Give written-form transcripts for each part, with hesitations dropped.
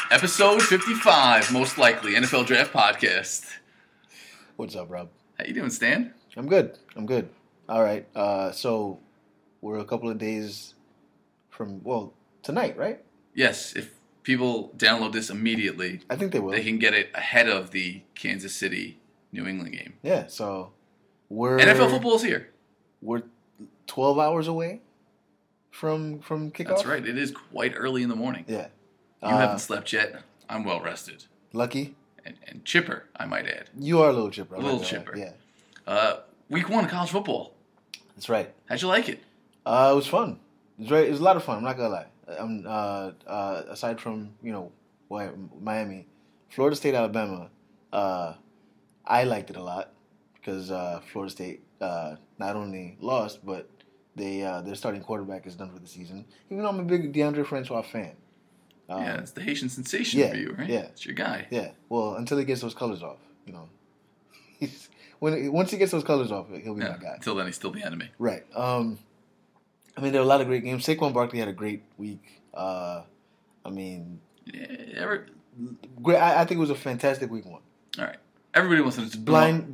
Episode 55, most likely, NFL Draft Podcast. What's up, Rob? How you doing, Stan? I'm good. All right. So we're a couple of days from, tonight, right? Yes, if people download this immediately, I think they will. They can get it ahead of the Kansas City New England game. Yeah, so we're... NFL football is here. We're 12 hours away from kickoff. That's right. It is quite early in the morning. Yeah. You haven't slept yet. I'm well rested. Lucky. And chipper, I might add. You are a little chipper. A little chipper. Yeah. Week 1 of college football. That's right. How'd you like it? It was fun. It was a lot of fun. I'm not gonna lie. Aside from Miami, Florida State, Alabama, I liked it a lot because Florida State not only lost, but their starting quarterback is done for the season. Even though I'm a big DeAndre Francois fan. Yeah, it's the Haitian sensation for you, right? Yeah, it's your guy. Yeah. Well, until he gets those colors off, once he gets those colors off, he'll be my guy. Until then, he's still the enemy. Right. I mean, there were a lot of great games. Saquon Barkley had a great week. Great. I think it was a fantastic week 1. All right. Everybody wants to blind.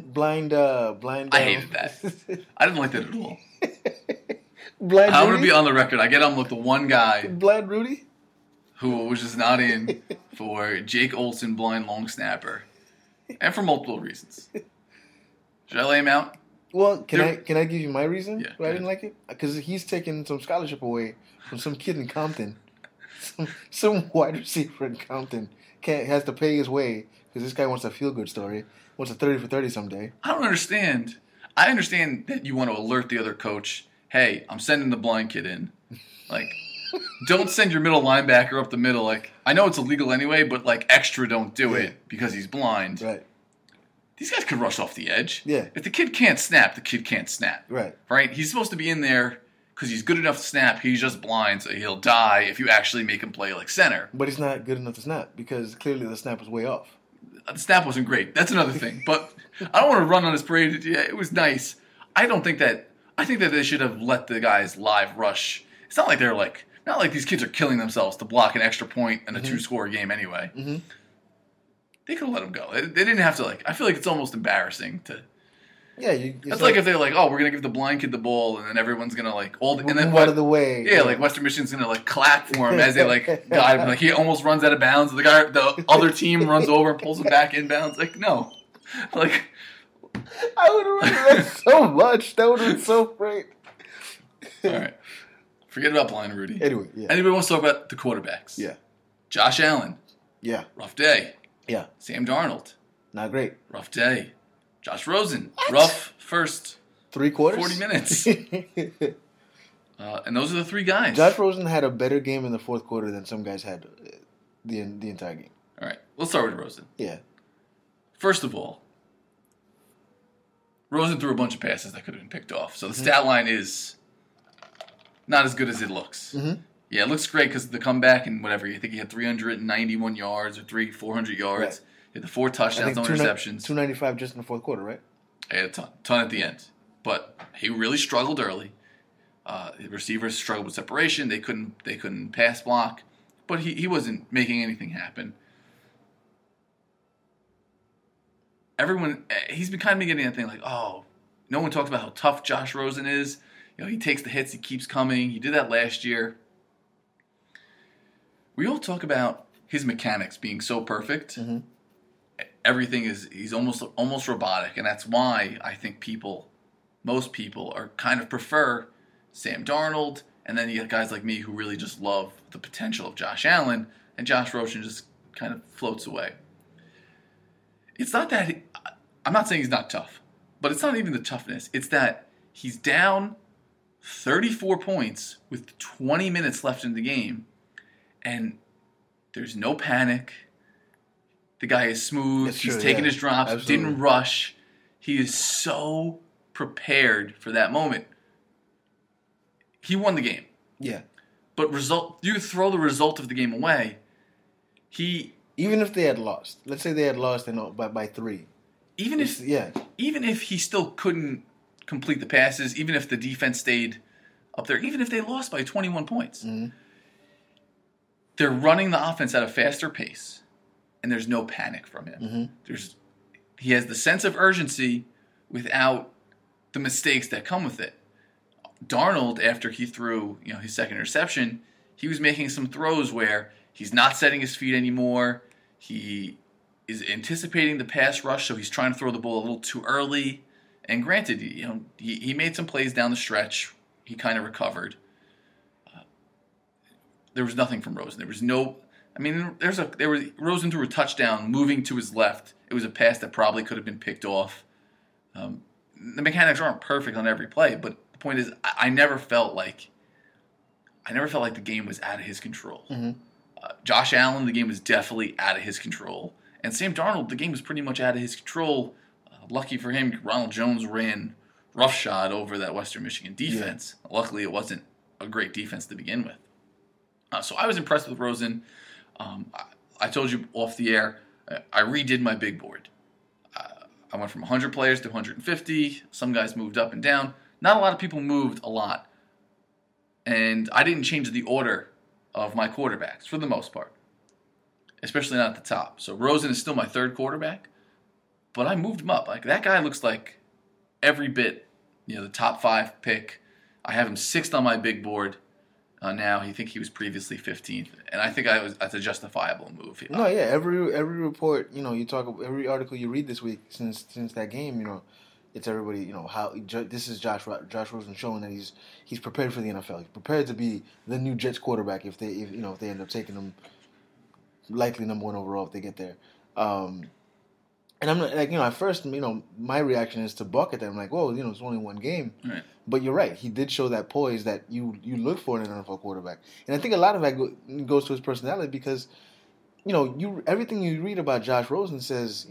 I hated that. I didn't like that at all. Blind. I'm going to be on the record. I get on with the one guy. Blind Rudy. Who was just not in for Jake Olsen, blind long snapper, and for multiple reasons. Should I lay him out? Well, can I give you my reason why I didn't like it? Because he's taking some scholarship away from some kid in Compton, some wide receiver in Compton has to pay his way because this guy wants a feel good story, wants a 30 for 30 someday. I don't understand. I understand that you want to alert the other coach. Hey, I'm sending the blind kid in. Like. Don't send your middle linebacker up the middle. Like, I know it's illegal anyway, but extra don't do it because he's blind. Right. These guys could rush off the edge. Yeah. If the kid can't snap, the kid can't snap. Right. Right? He's supposed to be in there because he's good enough to snap. He's just blind, so he'll die if you actually make him play like center. But he's not good enough to snap because clearly the snap was way off. The snap wasn't great. That's another thing. But I don't want to run on his parade. Yeah, it was nice. I think that they should have let the guys live rush. It's not like they're not like these kids are killing themselves to block an extra point in a 2-score game anyway. Mm-hmm. They could have let them go. They didn't have to, I feel like it's almost embarrassing to... Yeah, it's like if they're we're going to give the blind kid the ball, and then everyone's going to, and then out of the way. Yeah, Western Michigan's going to, clap for him as they, guide him. He almost runs out of bounds. The other team runs over and pulls him back inbounds. No. I would have liked that so much. That would have been so great. All right. Forget about blind Rudy. Anyway, yeah. Anybody wants to talk about the quarterbacks? Yeah. Josh Allen. Yeah. Rough day. Yeah. Sam Darnold. Not great. Rough day. Josh Rosen. What? Rough first 3 quarters? 40 minutes. And those are the 3 guys. Josh Rosen had a better game in the 4th quarter than some guys had the entire game. All right. Let's start with Rosen. Yeah. First of all, Rosen threw a bunch of passes that could have been picked off. So the stat line is... not as good as it looks. Mm-hmm. Yeah, it looks great because the comeback and whatever. I think he had 391 yards or 400 yards. Right. He had the 4 touchdowns, no interceptions. 295 just in the 4th quarter, right? He had a ton at the end. But he really struggled early. The receivers struggled with separation. They couldn't pass block. But he wasn't making anything happen. He's been kind of getting that thing no one talks about how tough Josh Rosen is. He takes the hits. He keeps coming. He did that last year. We all talk about his mechanics being so perfect. Mm-hmm. Everything he's almost robotic, and that's why I think most people are kind of prefer Sam Darnold, and then you get guys like me who really just love the potential of Josh Allen, and Josh Rosen just kind of floats away. It's not that I'm not saying he's not tough, but it's not even the toughness. It's that he's down 34 points with 20 minutes left in the game, and there's no panic. The guy is smooth. He's taking his drops. Absolutely. Didn't rush. He is so prepared for that moment. He won the game. Yeah. But you throw the result of the game away. Even if they had lost, let's say they had lost by 3. Even if he still couldn't complete the passes, even if the defense stayed up there, even if they lost by 21 points, they're running the offense at a faster pace, and there's no panic from him. He has the sense of urgency without the mistakes that come with it. Darnold, after he threw his second interception, he was making some throws where he's not setting his feet anymore. He is anticipating the pass rush, so he's trying to throw the ball a little too early. And granted, he made some plays down the stretch. He kind of recovered. There was nothing from Rosen. There was no. I mean, Rosen threw a touchdown moving to his left. It was a pass that probably could have been picked off. The mechanics aren't perfect on every play, but the point is, I never felt like the game was out of his control. Josh Allen, the game was definitely out of his control. And Sam Darnold, the game was pretty much out of his control. Lucky for him, Ronald Jones ran roughshod over that Western Michigan defense. Yeah. Luckily, it wasn't a great defense to begin with. So I was impressed with Rosen. I told you off the air, I redid my big board. I went from 100 players to 150. Some guys moved up and down. Not a lot of people moved a lot. And I didn't change the order of my quarterbacks for the most part, especially not at the top. So Rosen is still my third quarterback, but I moved him up. Like, that guy looks like every bit, the top 5 pick. I have him 6th on my big board now. I think he was previously 15th, and I think that's a justifiable move. No, yeah. Every report, you talk, every article you read this week since that game, it's everybody, how this is Josh Rosen showing that he's prepared for the NFL. He's prepared to be the new Jets quarterback if they end up taking him, likely number 1 overall if they get there. And I'm like, at first, my reaction is to buck at that. I'm like, whoa, it's only one game. Right. But you're right. He did show that poise that you look for in an NFL quarterback. And I think a lot of that goes to his personality because, everything you read about Josh Rosen says,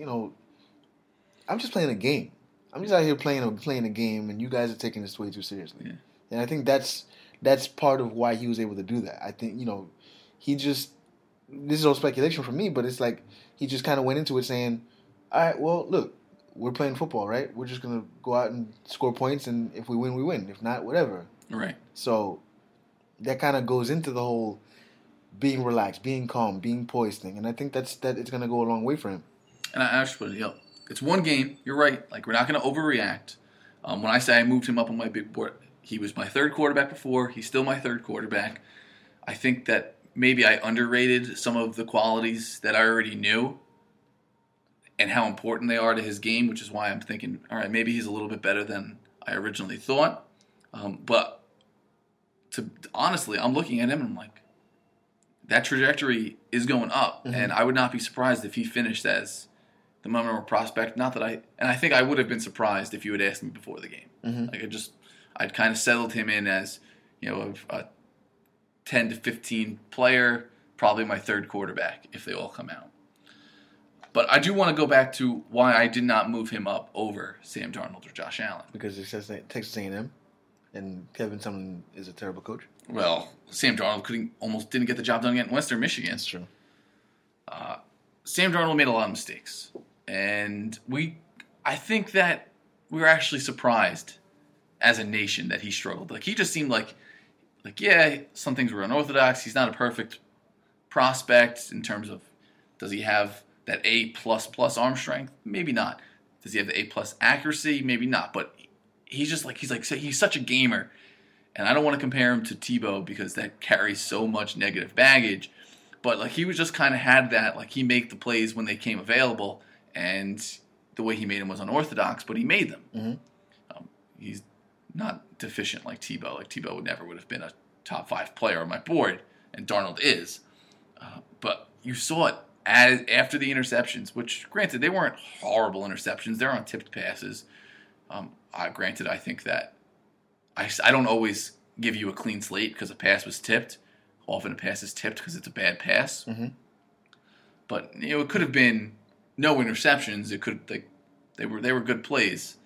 I'm just playing a game. I'm just out here playing a game, and you guys are taking this way too seriously. Yeah. And I think that's part of why he was able to do that. I think, he just, this is all speculation from me, but it's like he just kind of went into it saying, all right, well, look, we're playing football, right? We're just going to go out and score points, and if we win, we win. If not, whatever. Right. So that kind of goes into the whole being relaxed, being calm, being poised thing. And I think that it's going to go a long way for him. And I actually, it's one game. You're right. Like, we're not going to overreact. When I say I moved him up on my big board, he was my third quarterback before. He's still my third quarterback. I think that maybe I underrated some of the qualities that I already knew and how important they are to his game, which is why I'm thinking, all right, maybe he's a little bit better than I originally thought. But honestly, I'm looking at him and I'm like, that trajectory is going up, and I would not be surprised if he finished as the number 1 prospect. Not that I think I would have been surprised if you had asked me before the game. Like, I'd kind of settled him in as, a 10 to 15 player, probably my third quarterback if they all come out. But I do want to go back to why I did not move him up over Sam Darnold or Josh Allen. Because it says Texas A&M, and Kevin Sumlin is a terrible coach. Well, Sam Darnold almost didn't get the job done at Western Michigan. That's true. Sam Darnold made a lot of mistakes, and I think that we were actually surprised as a nation that he struggled. Like, he just seemed like yeah, some things were unorthodox. He's not a perfect prospect in terms of, does he have that A++ arm strength? Maybe not. Does he have the A+ accuracy? Maybe not. But he's such a gamer. And I don't want to compare him to Tebow because that carries so much negative baggage. But like, he was just kind of had that, like, he made the plays when they came available, and the way he made them was unorthodox, but he made them. He's not deficient like Tebow. Like, Tebow would have been a top 5 player on my board, and Darnold is. But you saw it after the interceptions, which, granted, they weren't horrible interceptions. They're on tipped passes. Granted, I think that I don't always give you a clean slate because a pass was tipped. Often a pass is tipped because it's a bad pass. But it could have been no interceptions. It could they were good plays.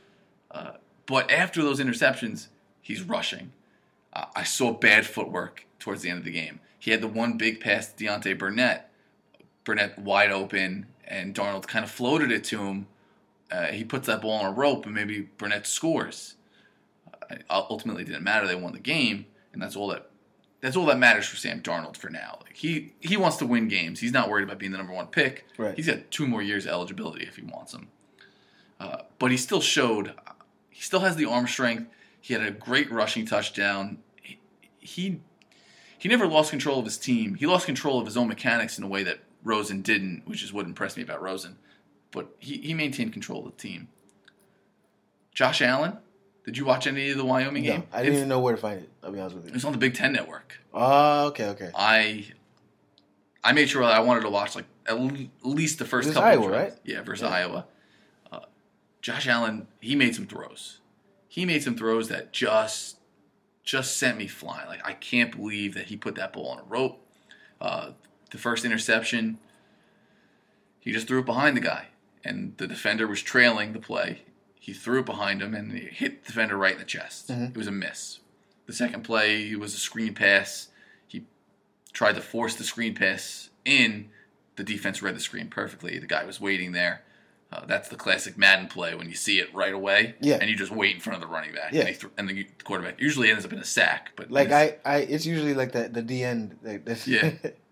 But after those interceptions, he's rushing. I saw bad footwork towards the end of the game. He had the one big pass to Deontay Burnett. Burnett wide open, and Darnold kind of floated it to him. He puts that ball on a rope, and maybe Burnett scores. Ultimately, it didn't matter. They won the game, and that's all that that's all that matters for Sam Darnold for now. Like he wants to win games. He's not worried about being the number one pick. Right. He's got 2 more years of eligibility if he wants them. But he still has the arm strength. He had a great rushing touchdown. He never lost control of his team. He lost control of his own mechanics in a way that Rosen didn't, which is what impressed me about Rosen. But he maintained control of the team. Josh Allen, did you watch any of the Wyoming game? I didn't even know where to find it, I'll be honest with you. It was on the Big Ten Network. Oh, okay. I made sure that I wanted to watch like at least the first couple Iowa, of drives. right? Yeah, versus Iowa. Josh Allen, he made some throws. He made some throws that just sent me flying. Like, I can't believe that he put that ball on a rope. The first interception, he just threw it behind the guy. And the defender was trailing the play. He threw it behind him, and it hit the defender right in the chest. Mm-hmm. It was a miss. The second play, it was a screen pass. He tried to force the screen pass in. The defense read the screen perfectly. The guy was waiting there. That's the classic Madden play when you see it right away, and you just wait in front of the running back, and the quarterback usually ends up in a sack. But like it's usually like the D end. Yeah.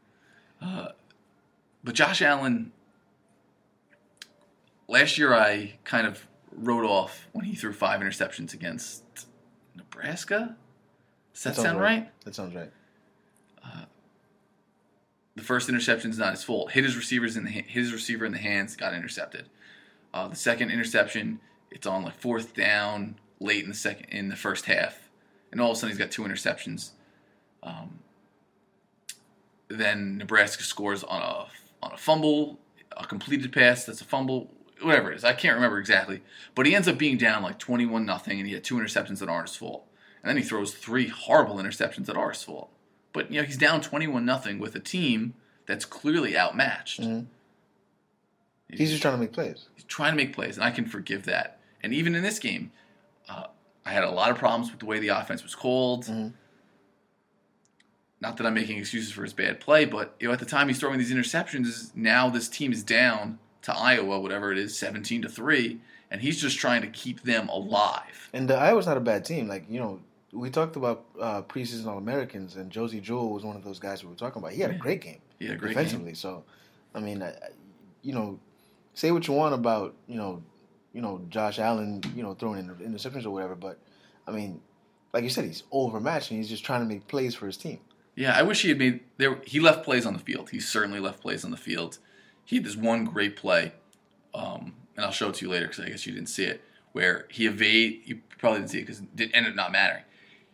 But Josh Allen, last year I kind of wrote off when he threw 5 interceptions against Nebraska. Does that sound right? That sounds right. The first interception is not his fault. Hit his receiver in the hands, got intercepted. The second interception, it's on like 4th down, late in the first half, and all of a sudden he's got 2 interceptions. Then Nebraska scores on a fumble, a completed pass that's a fumble, whatever it is. I can't remember exactly, but he ends up being down like 21-0, and he had 2 interceptions that aren't his fault. And then he throws 3 horrible interceptions that are his fault. But he's down 21-0 with a team that's clearly outmatched. Mm-hmm. He's just trying to make plays. He's trying to make plays, and I can forgive that. And even in this game, I had a lot of problems with the way the offense was called. Mm-hmm. Not that I'm making excuses for his bad play, but at the time he's throwing these interceptions, now this team is down to Iowa, whatever it is, 17-3, and he's just trying to keep them alive. And Iowa's not a bad team. Like, we talked about preseason All-Americans, and Josie Jewell was one of those guys we were talking about. He had a great game. He had a great defensively. game. So, I mean, say what you want about Josh Allen, throwing in interceptions or whatever, but I mean, like you said, he's overmatched and he's just trying to make plays for his team. Yeah, I wish he had he left plays on the field. He certainly left plays on the field. He had this one great play, and I'll show it to you later because I guess you didn't see it, where you probably didn't see it because it ended up not mattering.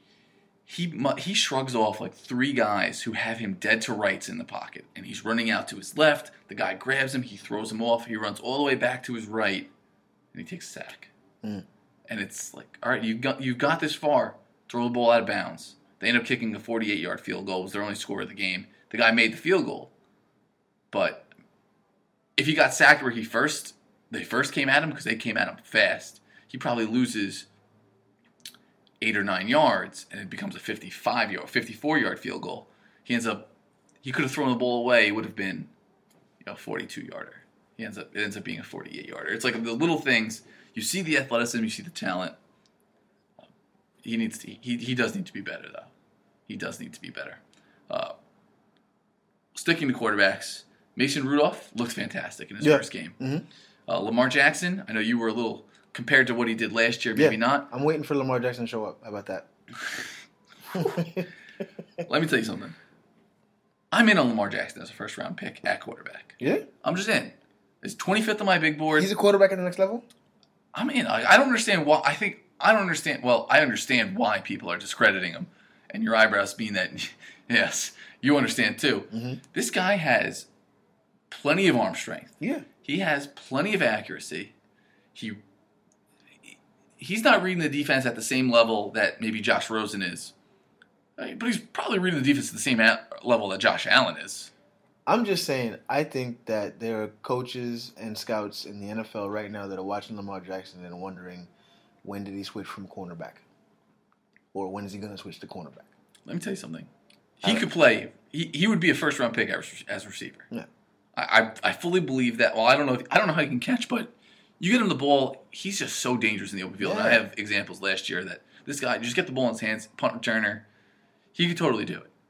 He shrugs off like 3 guys who have him dead to rights in the pocket, and he's running out to his left. The guy grabs him, he throws him off, he runs all the way back to his right, and he takes a sack. Mm. And it's like, all right, you've got this far, throw the ball out of bounds. They end up kicking a 48-yard field goal. It was their only score of the game. The guy made the field goal, but if he got sacked where they first came at him, because they came at him fast, he probably loses 8 or 9 yards, and it becomes a 54-yard field goal. He could have thrown the ball away. It would have been, a 42-yarder. It ends up being a 48-yarder. It's like the little things. You see the athleticism, you see the talent. He does need to be better, though. He does need to be better. Sticking to quarterbacks, Mason Rudolph looked fantastic in his first game. Mm-hmm. Lamar Jackson, I know you were a little, compared to what he did last year, maybe not. I'm waiting for Lamar Jackson to show up. How about that? Let me tell you something. I'm in on Lamar Jackson as a first-round pick at quarterback. Yeah? I'm just in. It's 25th on my big board. He's a quarterback at the next level? I'm in. I don't understand why. I don't understand. Well, I understand why people are discrediting him. And your eyebrows mean that, yes, you understand too. Mm-hmm. This guy has plenty of arm strength. Yeah. He has plenty of accuracy. He's not reading the defense at the same level that maybe Josh Rosen is. But he's probably reading the defense at the same level that Josh Allen is. I'm just saying, I think that there are coaches and scouts in the NFL right now that are watching Lamar Jackson and wondering, when did he switch from cornerback? Or when is he going to switch to cornerback? Let me tell you something. He could play. He would be a first-round pick as receiver. Yeah. I fully believe that. Well, I don't know how he can catch, but you get him the ball, he's just so dangerous in the open field. Yeah. And I have examples last year that this guy, just get the ball in his hands, punt returner, he could totally do it.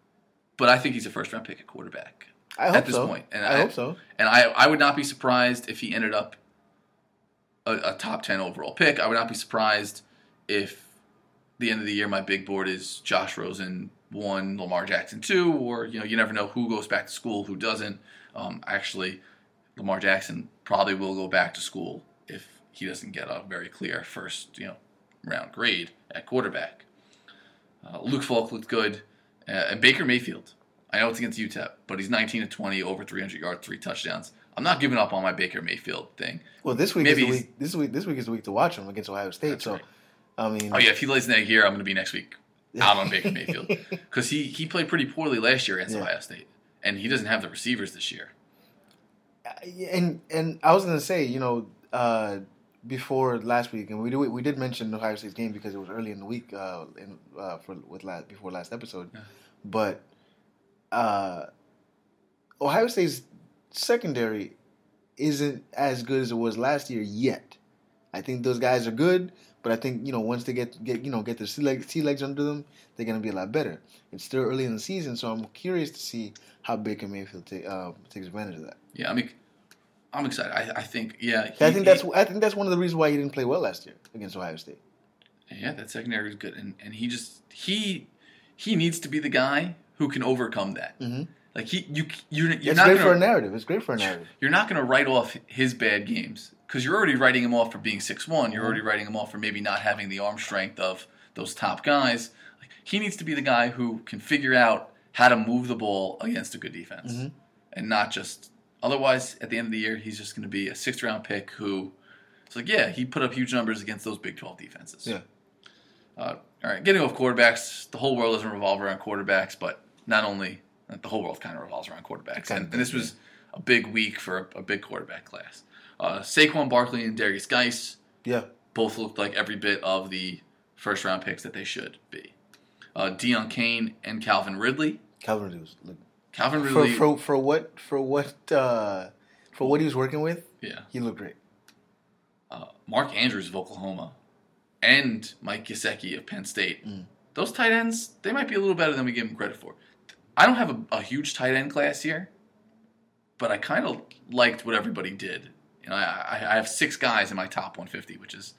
but I think he's a first-round pick at quarterback I hope at this so. point. And I hope so. And I would not be surprised if he ended up a top 10 overall pick. I would not be surprised if the end of the year my big board is Josh Rosen 1, Lamar Jackson 2, or you never know who goes back to school, who doesn't. Actually, Lamar Jackson probably will go back to school if he doesn't get a very clear first round grade at quarterback. Luke Falk looked good. And Baker Mayfield, I know it's against UTEP, but he's 19 to 20, over 300 yards, 3 touchdowns. I'm not giving up on my Baker Mayfield thing. Well, this week is the week. This week is the week to watch him against Ohio State. So, right. I mean, if he lays an egg here, I'm going to be next week out on Baker Mayfield because he played pretty poorly last year against Ohio State, and he doesn't have the receivers this year. And I was going to say, before last week, and we did mention Ohio State's game because it was early in the week before last episode, but Ohio State's secondary isn't as good as it was last year yet. I think those guys are good, but I think once they get their sea legs under them, they're gonna be a lot better. It's still early in the season, so I'm curious to see how Baker Mayfield takes advantage of that. Yeah, I'm excited. I think I think that's one of the reasons why he didn't play well last year against Ohio State. Yeah, that secondary is good, and he needs to be be the guy who can overcome that. Mm-hmm. Like you're it's not great gonna, for a narrative. It's great for a narrative. You're not going to write off his bad games because you're already writing him off for being 6'1". You're already writing him off for maybe not having the arm strength of those top guys. Like, he needs to be the guy who can figure out how to move the ball against a good defense, and not just. Otherwise, at the end of the year, he's just going to be a 6th round pick who. It's like he put up huge numbers against those Big 12 defenses. Yeah. All right, getting off quarterbacks. The whole world doesn't revolve around quarterbacks, but not only. The whole world kind of revolves around quarterbacks. And this was a big week for a big quarterback class. Saquon Barkley and Darius Geis both looked like every bit of the first-round picks that they should be. Deion Kane and Calvin Ridley. Calvin Ridley for what he was working with. Yeah, he looked great. Mark Andrews of Oklahoma and Mike Gesicki of Penn State. Those tight ends, they might be a little better than we give them credit for. I don't have a huge tight end class here, but I kind of liked what everybody did. I have 6 guys in my top 150, which is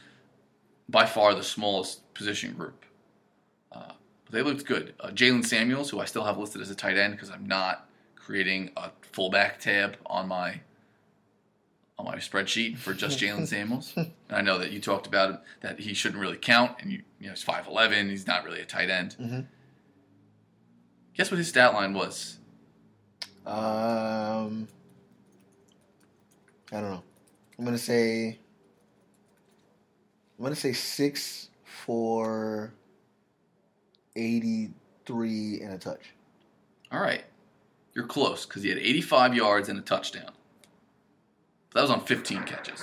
by far the smallest position group. But they looked good. Jalen Samuels, who I still have listed as a tight end because I'm not creating a fullback tab on my spreadsheet for just Jalen Samuels. And I know that you talked about it, that he shouldn't really count, and he's 5'11", he's not really a tight end. Mm-hmm. Guess what his stat line was? I don't know. I'm gonna say 6 for 83 and a touch. All right, you're close because he had 85 yards and a touchdown. That was on 15 catches.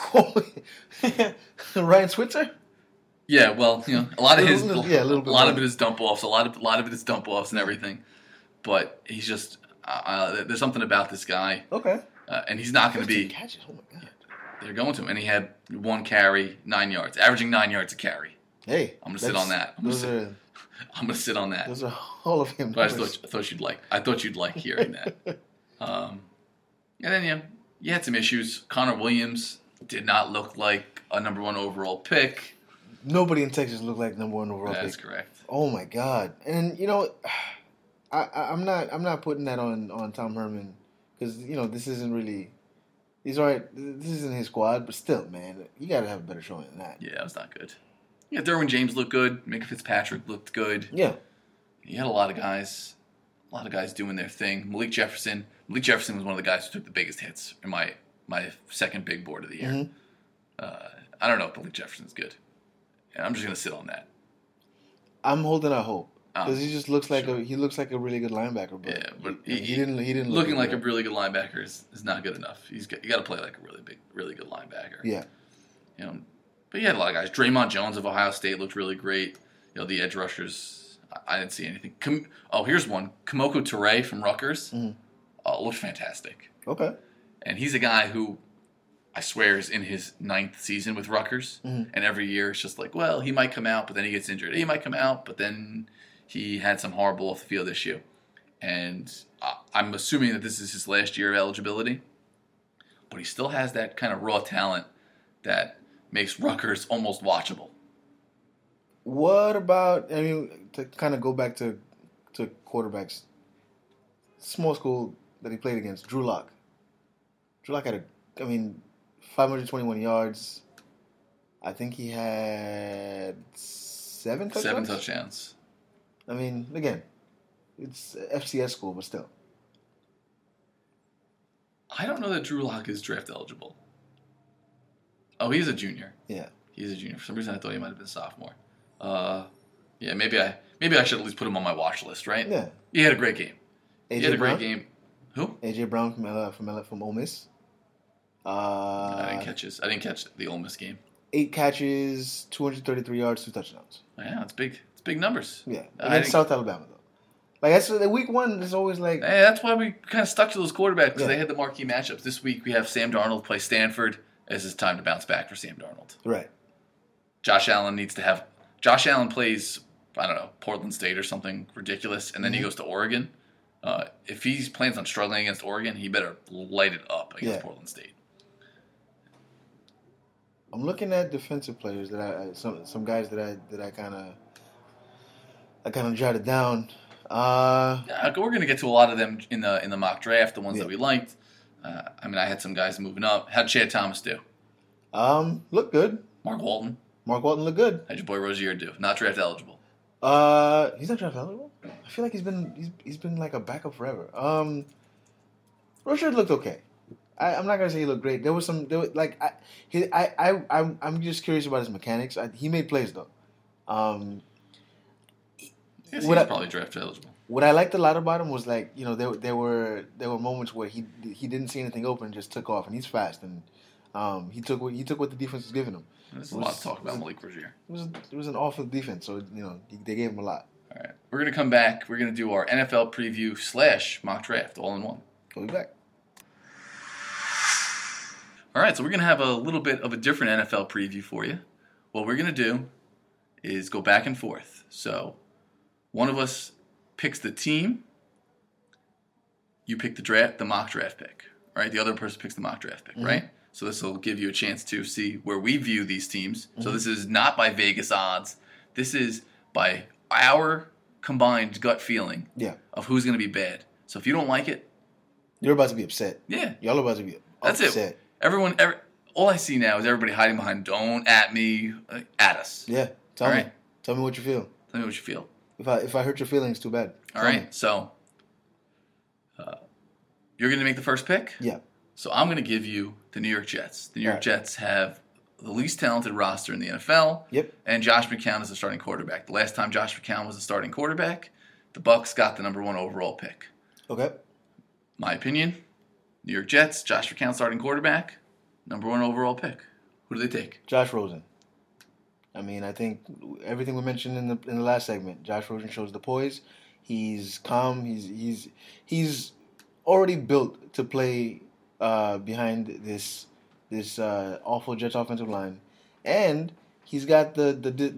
Ryan Switzer? Yeah, well, a lot of his, a a lot more. of it is dump offs, a lot of it is dump offs and everything. But he's just there's something about this guy. Okay. And he's not going to be. Catches. Oh my god. They're going to him, and he had 1 carry, 9 yards, averaging 9 yards a carry. Hey, I'm going to sit on that. I'm going to sit on that. Those are all of him. But I thought you'd like hearing that. And then you had some issues. Connor Williams did not look like a number 1 overall pick. Nobody in Texas looked like number 1 overall pick. That's correct. Oh my god! And I'm not putting that on Tom Herman because this isn't really. He's alright. This isn't his squad, but still, man, you got to have a better showing than that. Yeah, it was not good. Yeah, Derwin James looked good. Minka Fitzpatrick looked good. Yeah, you had a lot of guys doing their thing. Malik Jefferson was one of the guys who took the biggest hits in my second big board of the year. Mm-hmm. I don't know if Malik Jefferson's good, and I'm just gonna sit on that. I'm holding out hope because he just looks like sure. he looks like a really good linebacker. But yeah, but he didn't looking like a really good linebacker is not good enough. You got to play like a really good linebacker. Yeah, But you had a lot of guys. Draymond Jones of Ohio State looked really great. The edge rushers, I didn't see anything. Here's one. Kamoko Toure from Rutgers. Looked fantastic. Okay. And he's a guy who I swear is in his 9th season with Rutgers. And every year it's just like, well, he might come out, but then he gets injured. He might come out, but then he had some horrible off-the-field issue. and I'm assuming that this is his last year of eligibility. But he still has that kind of raw talent that makes Rutgers almost watchable. What about, I mean, to kind of go back to quarterbacks, small school that he played against, Drew Lock. Drew Lock had 521 yards. I think he had 7 touchdowns. 7 touchdowns. I mean, again, it's FCS school, but still. I don't know that Drew Lock is draft eligible. Oh, he's a junior. Yeah. He's a junior. For some reason, I thought he might have been a sophomore. Yeah, maybe I should at least put him on my watch list, right? Yeah. He had a great game. AJ He had a Brown? great game. Who? AJ Brown from Ole Miss. I didn't catch the Ole Miss game. 8 catches, 233 yards, 2 touchdowns. Yeah, that's big. It's big numbers. Yeah, against South Alabama though. Like that's the week one is always like. Hey, that's why we kind of stuck to those quarterbacks because Yeah. they had the marquee matchups. This week we have Sam Darnold play Stanford. This is time to bounce back for Sam Darnold. Right. Josh Allen plays, I don't know, Portland State or something ridiculous, and then he goes to Oregon. If he plans on struggling against Oregon, he better light it up against Portland State. I'm looking at defensive players that some guys that I kind of jotted down. Yeah, we're going to get to a lot of them in the mock draft, the ones that we liked. I had some guys moving up. How'd Chad Thomas do? Look good. Mark Walton Looked good. How'd your boy Rozier do? Not draft eligible. He's not draft eligible. I feel like he's been like a backup forever. Rozier looked okay. I'm not gonna say he looked great. I'm just curious about his mechanics. He made plays though. He's probably draft eligible. What I liked a lot about him was like, you know, there were moments where he didn't see anything open, just took off, and he's fast, and he took what the defense was giving him. There's a lot to talk about Malik Rozier. It was an awful defense, so you know they gave him a lot. All right, we're gonna come back. We're gonna do our NFL preview / mock draft all in one. We'll be back. All right, so we're gonna have a little bit of a different NFL preview for you. What we're gonna do is go back and forth. So one of us picks the team. You pick the mock draft pick. Right, the other person picks the mock draft pick. Right. So this will give you a chance to see where we view these teams. So this is not by Vegas odds. This is by our combined gut feeling of who's going to be bad. So if you don't like it, you're about to be upset. Yeah. Y'all are about to be upset. That's it. All I see now is everybody hiding behind "don't at me," at us. Yeah. Tell me what you feel. Tell me what you feel. If I hurt your feelings, too bad. All right. So you're going to make the first pick? Yeah. So I'm going to give you the New York Jets. The New York Jets have the least talented roster in the NFL. Yep. And Josh McCown is the starting quarterback. The last time Josh McCown was the starting quarterback, the Bucs got the number 1 overall pick. Okay. My opinion, New York Jets, Josh McCown starting quarterback, number 1 overall pick. Who do they take? Josh Rosen. I mean, I think everything we mentioned in the last segment, Josh Rosen shows the poise. He's calm. He's already built to play behind this awful Jets offensive line, and he's got the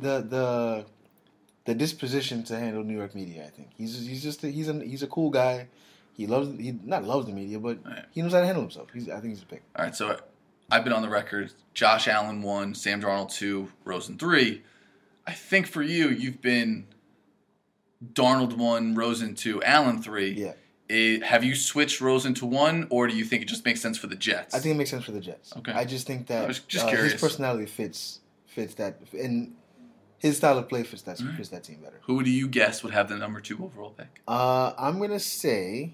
disposition to handle New York media. I think he's a cool guy. He not loves the media, but he knows how to handle himself. I think he's a pick. All right, so I've been on the record. Josh Allen 1, Sam Darnold 2, Rosen 3. I think for you've been Darnold 1, Rosen 2, Allen 3. Yeah. Have you switched Rosen to 1, or do you think it just makes sense for the Jets? I think it makes sense for the Jets. Okay. I just think that I was just curious. his personality fits that, and his style of play fits that team better. Who do you guess would have the number 2 overall pick? I'm gonna say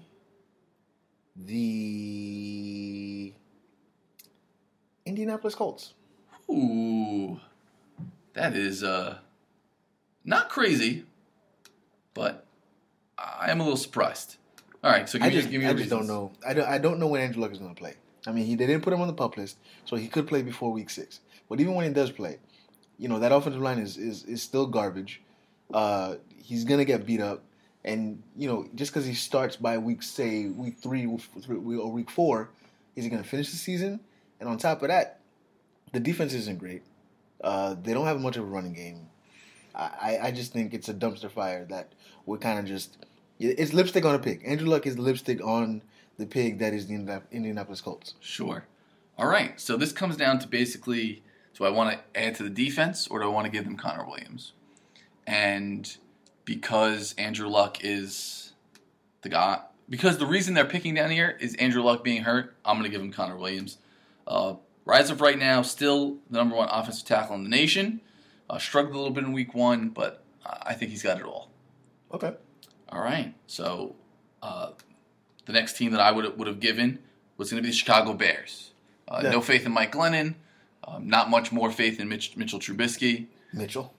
the Indianapolis Colts. Ooh, that is not crazy, but I am a little surprised. All right, so give me I just don't know. I don't know when Andrew Luck is going to play. I mean, they didn't put him on the PUP list, so he could play before week 6. But even when he does play, you know, that offensive line is still garbage. He's going to get beat up. And, you know, just because he starts by week 3 or week 4, is he going to finish the season? And on top of that, the defense isn't great. They don't have much of a running game. I just think it's a dumpster fire that we're kind of just It's lipstick on a pig. Andrew Luck is lipstick on the pig that is the Indianapolis Colts. Sure. All right. So this comes down to basically, do I want to add to the defense or do I want to give them Connor Williams? And because Andrew Luck is the guy, because the reason they're picking down here is Andrew Luck being hurt, I'm going to give him Connor Williams. Rise of right now, still the number one offensive tackle in the nation. Struggled a little bit in week 1, but I think he's got it all. Okay. All right. So the next team that I would have given was going to be the Chicago Bears. No faith in Mike Glennon. Not much more faith in Mitchell Trubisky. Mitchell.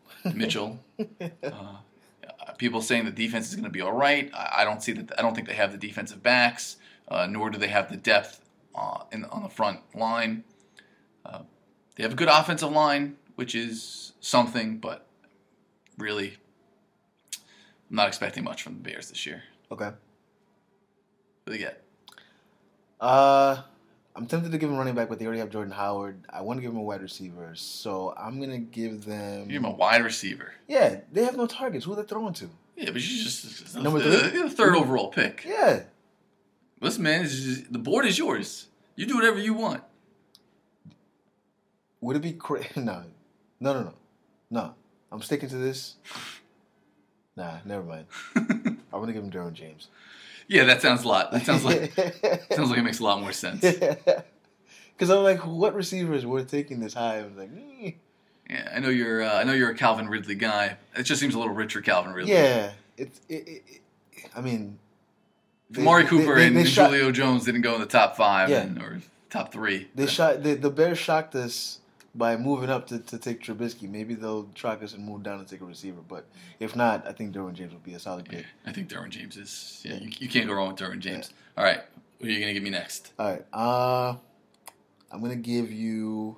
People saying the defense is going to be all right. I don't see that. I don't think they have the defensive backs, nor do they have the depth on the front line. They have a good offensive line, which is something, but really, I'm not expecting much from the Bears this year. Okay. What do they get? I'm tempted to give them running back, but they already have Jordan Howard. I want to give them a wide receiver, so I'm going to give them... You give them a wide receiver. Yeah, they have no targets. Who are they throwing to? Yeah, but you just... Number 3? You're the third overall pick. Yeah. Listen, man, the board is yours. You do whatever you want. Would it be crazy? No. I'm sticking to this. Nah, never mind. I'm going to give him Derwin James. Yeah, that sounds a lot. That sounds like it makes a lot more sense. Because I'm like, what receivers were taking this high? I was like, Yeah, I know you're a Calvin Ridley guy. It just seems a little richer Calvin Ridley. Yeah, I mean, Amari Cooper and Julio Jones didn't go in the top 5 or top 3. The Bears shocked us by moving up to take Trubisky. Maybe they'll shock us and move down and take a receiver. But if not, I think Derwin James will be a solid pick. Yeah, I think Derwin James is. Yeah, you can't go wrong with Derwin James. Yeah. All right, who are you gonna give me next? All right, I'm gonna give you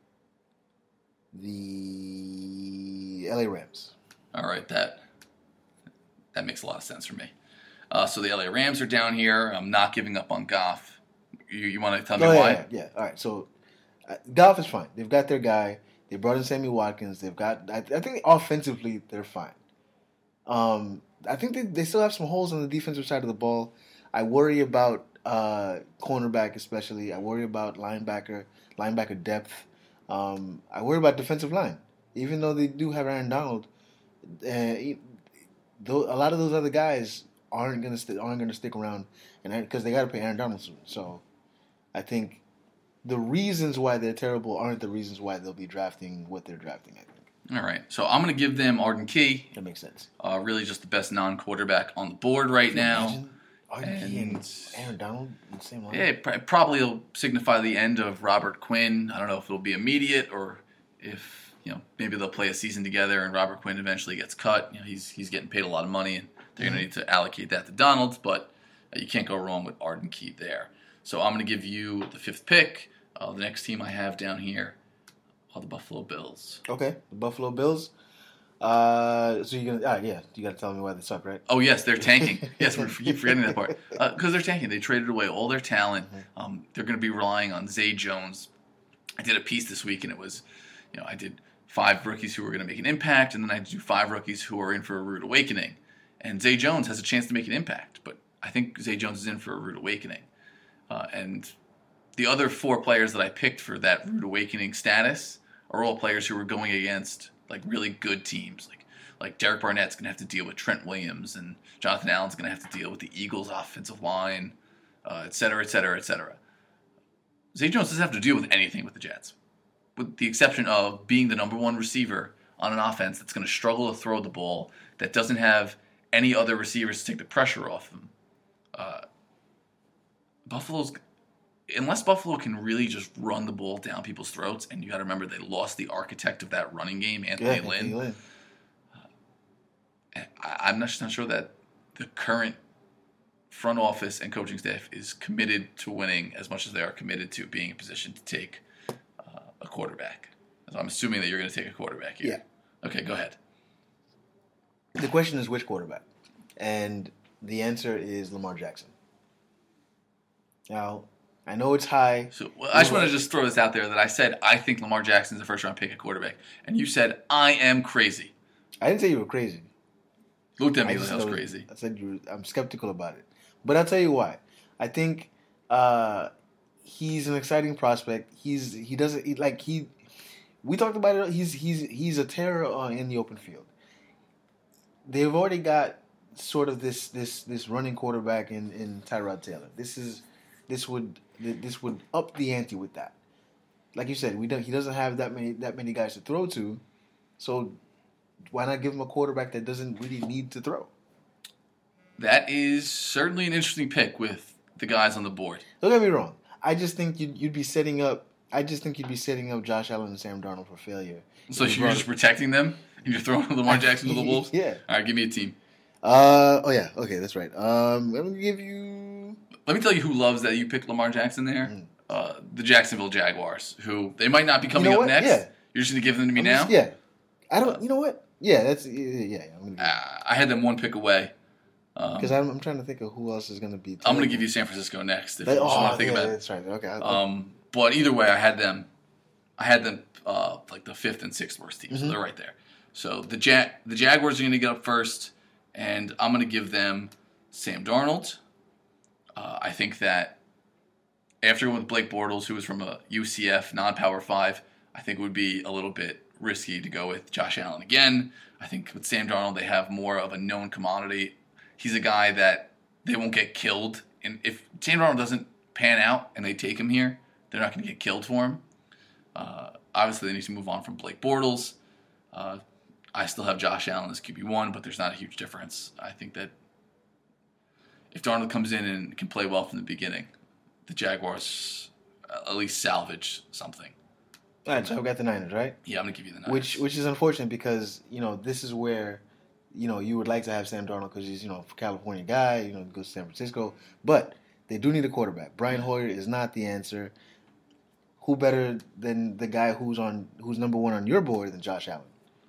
the LA Rams. All right, that makes a lot of sense for me. So the LA Rams are down here. I'm not giving up on Goff. You want to tell me why? Yeah. All right, so Goff is fine. They've got their guy. They brought in Sammy Watkins. They've got. I think offensively they're fine. I think they still have some holes on the defensive side of the ball. I worry about cornerback especially. I worry about linebacker depth. I worry about defensive line. Even though they do have Aaron Donald, a lot of those other guys aren't gonna stick around, and because they got to pay Aaron Donald soon. So I think the reasons why they're terrible aren't the reasons why they'll be drafting what they're drafting, I think. All right. So I'm going to give them Arden Key. That makes sense. Really just the best non-quarterback on the board right now. Arden Key and Aaron Donald in the same line? Yeah, it probably will signify the end of Robert Quinn. I don't know if it'll be immediate or if, maybe they'll play a season together and Robert Quinn eventually gets cut. He's getting paid a lot of money and they're going to need to allocate that to Donald, but you can't go wrong with Arden Key there. So I'm going to give you the 5th pick. The next team I have down here are the Buffalo Bills. Okay, the Buffalo Bills. So you're gonna, you got to tell me why they suck, right? Oh yes, they're tanking. Yes, we're forgetting that part because they're tanking. They traded away all their talent. They're going to be relying on Zay Jones. I did a piece this week, and it was, I did 5 rookies who were going to make an impact, and then I do 5 rookies who are in for a rude awakening. And Zay Jones has a chance to make an impact, but I think Zay Jones is in for a rude awakening, and the other 4 players that I picked for that rude awakening status are all players who were going against like really good teams. Like Derek Barnett's going to have to deal with Trent Williams, and Jonathan Allen's going to have to deal with the Eagles' offensive line, et cetera, et cetera, et cetera. Zay Jones doesn't have to deal with anything with the Jets, with the exception of being the number 1 receiver on an offense that's going to struggle to throw the ball, that doesn't have any other receivers to take the pressure off them. Unless Buffalo can really just run the ball down people's throats, and you got to remember they lost the architect of that running game, Anthony Lynn. I'm not sure that the current front office and coaching staff is committed to winning as much as they are committed to being in position to take a quarterback. So I'm assuming that you're going to take a quarterback here. Yeah. Okay, go ahead. The question is which quarterback, and the answer is Lamar Jackson. Now, I know it's high. So I just want to just throw this out there that I said I think Lamar Jackson's the first round pick at quarterback, and you said I am crazy. I didn't say you were crazy. Looked at I me like just that was know- crazy. I said I'm skeptical about it, but I'll tell you why. I think he's an exciting prospect. He doesn't like he. We talked about it. He's a terror in the open field. They've already got sort of this running quarterback in Tyrod Taylor. This would up the ante with that. Like you said, he doesn't have that many guys to throw to, so why not give him a quarterback that doesn't really need to throw? That is certainly an interesting pick with the guys on the board. Don't get me wrong. I just think you'd be setting up. I just think you'd be setting up Josh Allen and Sam Darnold for failure. So you're just protecting them and you're throwing Lamar Jackson to the Wolves? Yeah. All right, give me a team. Oh yeah. Okay, that's right. I'm gonna give you. Let me tell you who loves that you picked Lamar Jackson there. The Jacksonville Jaguars, who they might not be coming up what? next. Yeah. You're just going to give them to me now? Yeah. I don't. You know what? Yeah, that's yeah. I'm gonna. I had them one pick away. Because I'm trying to think of who else is going to be. I'm going to give you San Francisco next. If you just want to think about it. That's right. Okay. But either way, I had them like the 5th and 6th worst team, so they're right there. So the Jaguars are going to get up first, and I'm going to give them Sam Darnold. I think that after with Blake Bortles, who was from a UCF non-Power 5, I think it would be a little bit risky to go with Josh Allen again. I think with Sam Darnold, they have more of a known commodity. He's a guy that they won't get killed. And if Sam Darnold doesn't pan out and they take him here, they're not going to get killed for him. Obviously, they need to move on from Blake Bortles. I still have Josh Allen as QB1, but there's not a huge difference. I think that if Darnold comes in and can play well from the beginning, the Jaguars at least salvage something. All right, so I've got the Niners, right? Yeah, I'm going to give you the Niners. Which is unfortunate because, this is where, you would like to have Sam Darnold because he's, a California guy, goes to San Francisco. But they do need a quarterback. Brian Hoyer is not the answer. Who better than the guy who's number one on your board than Josh Allen?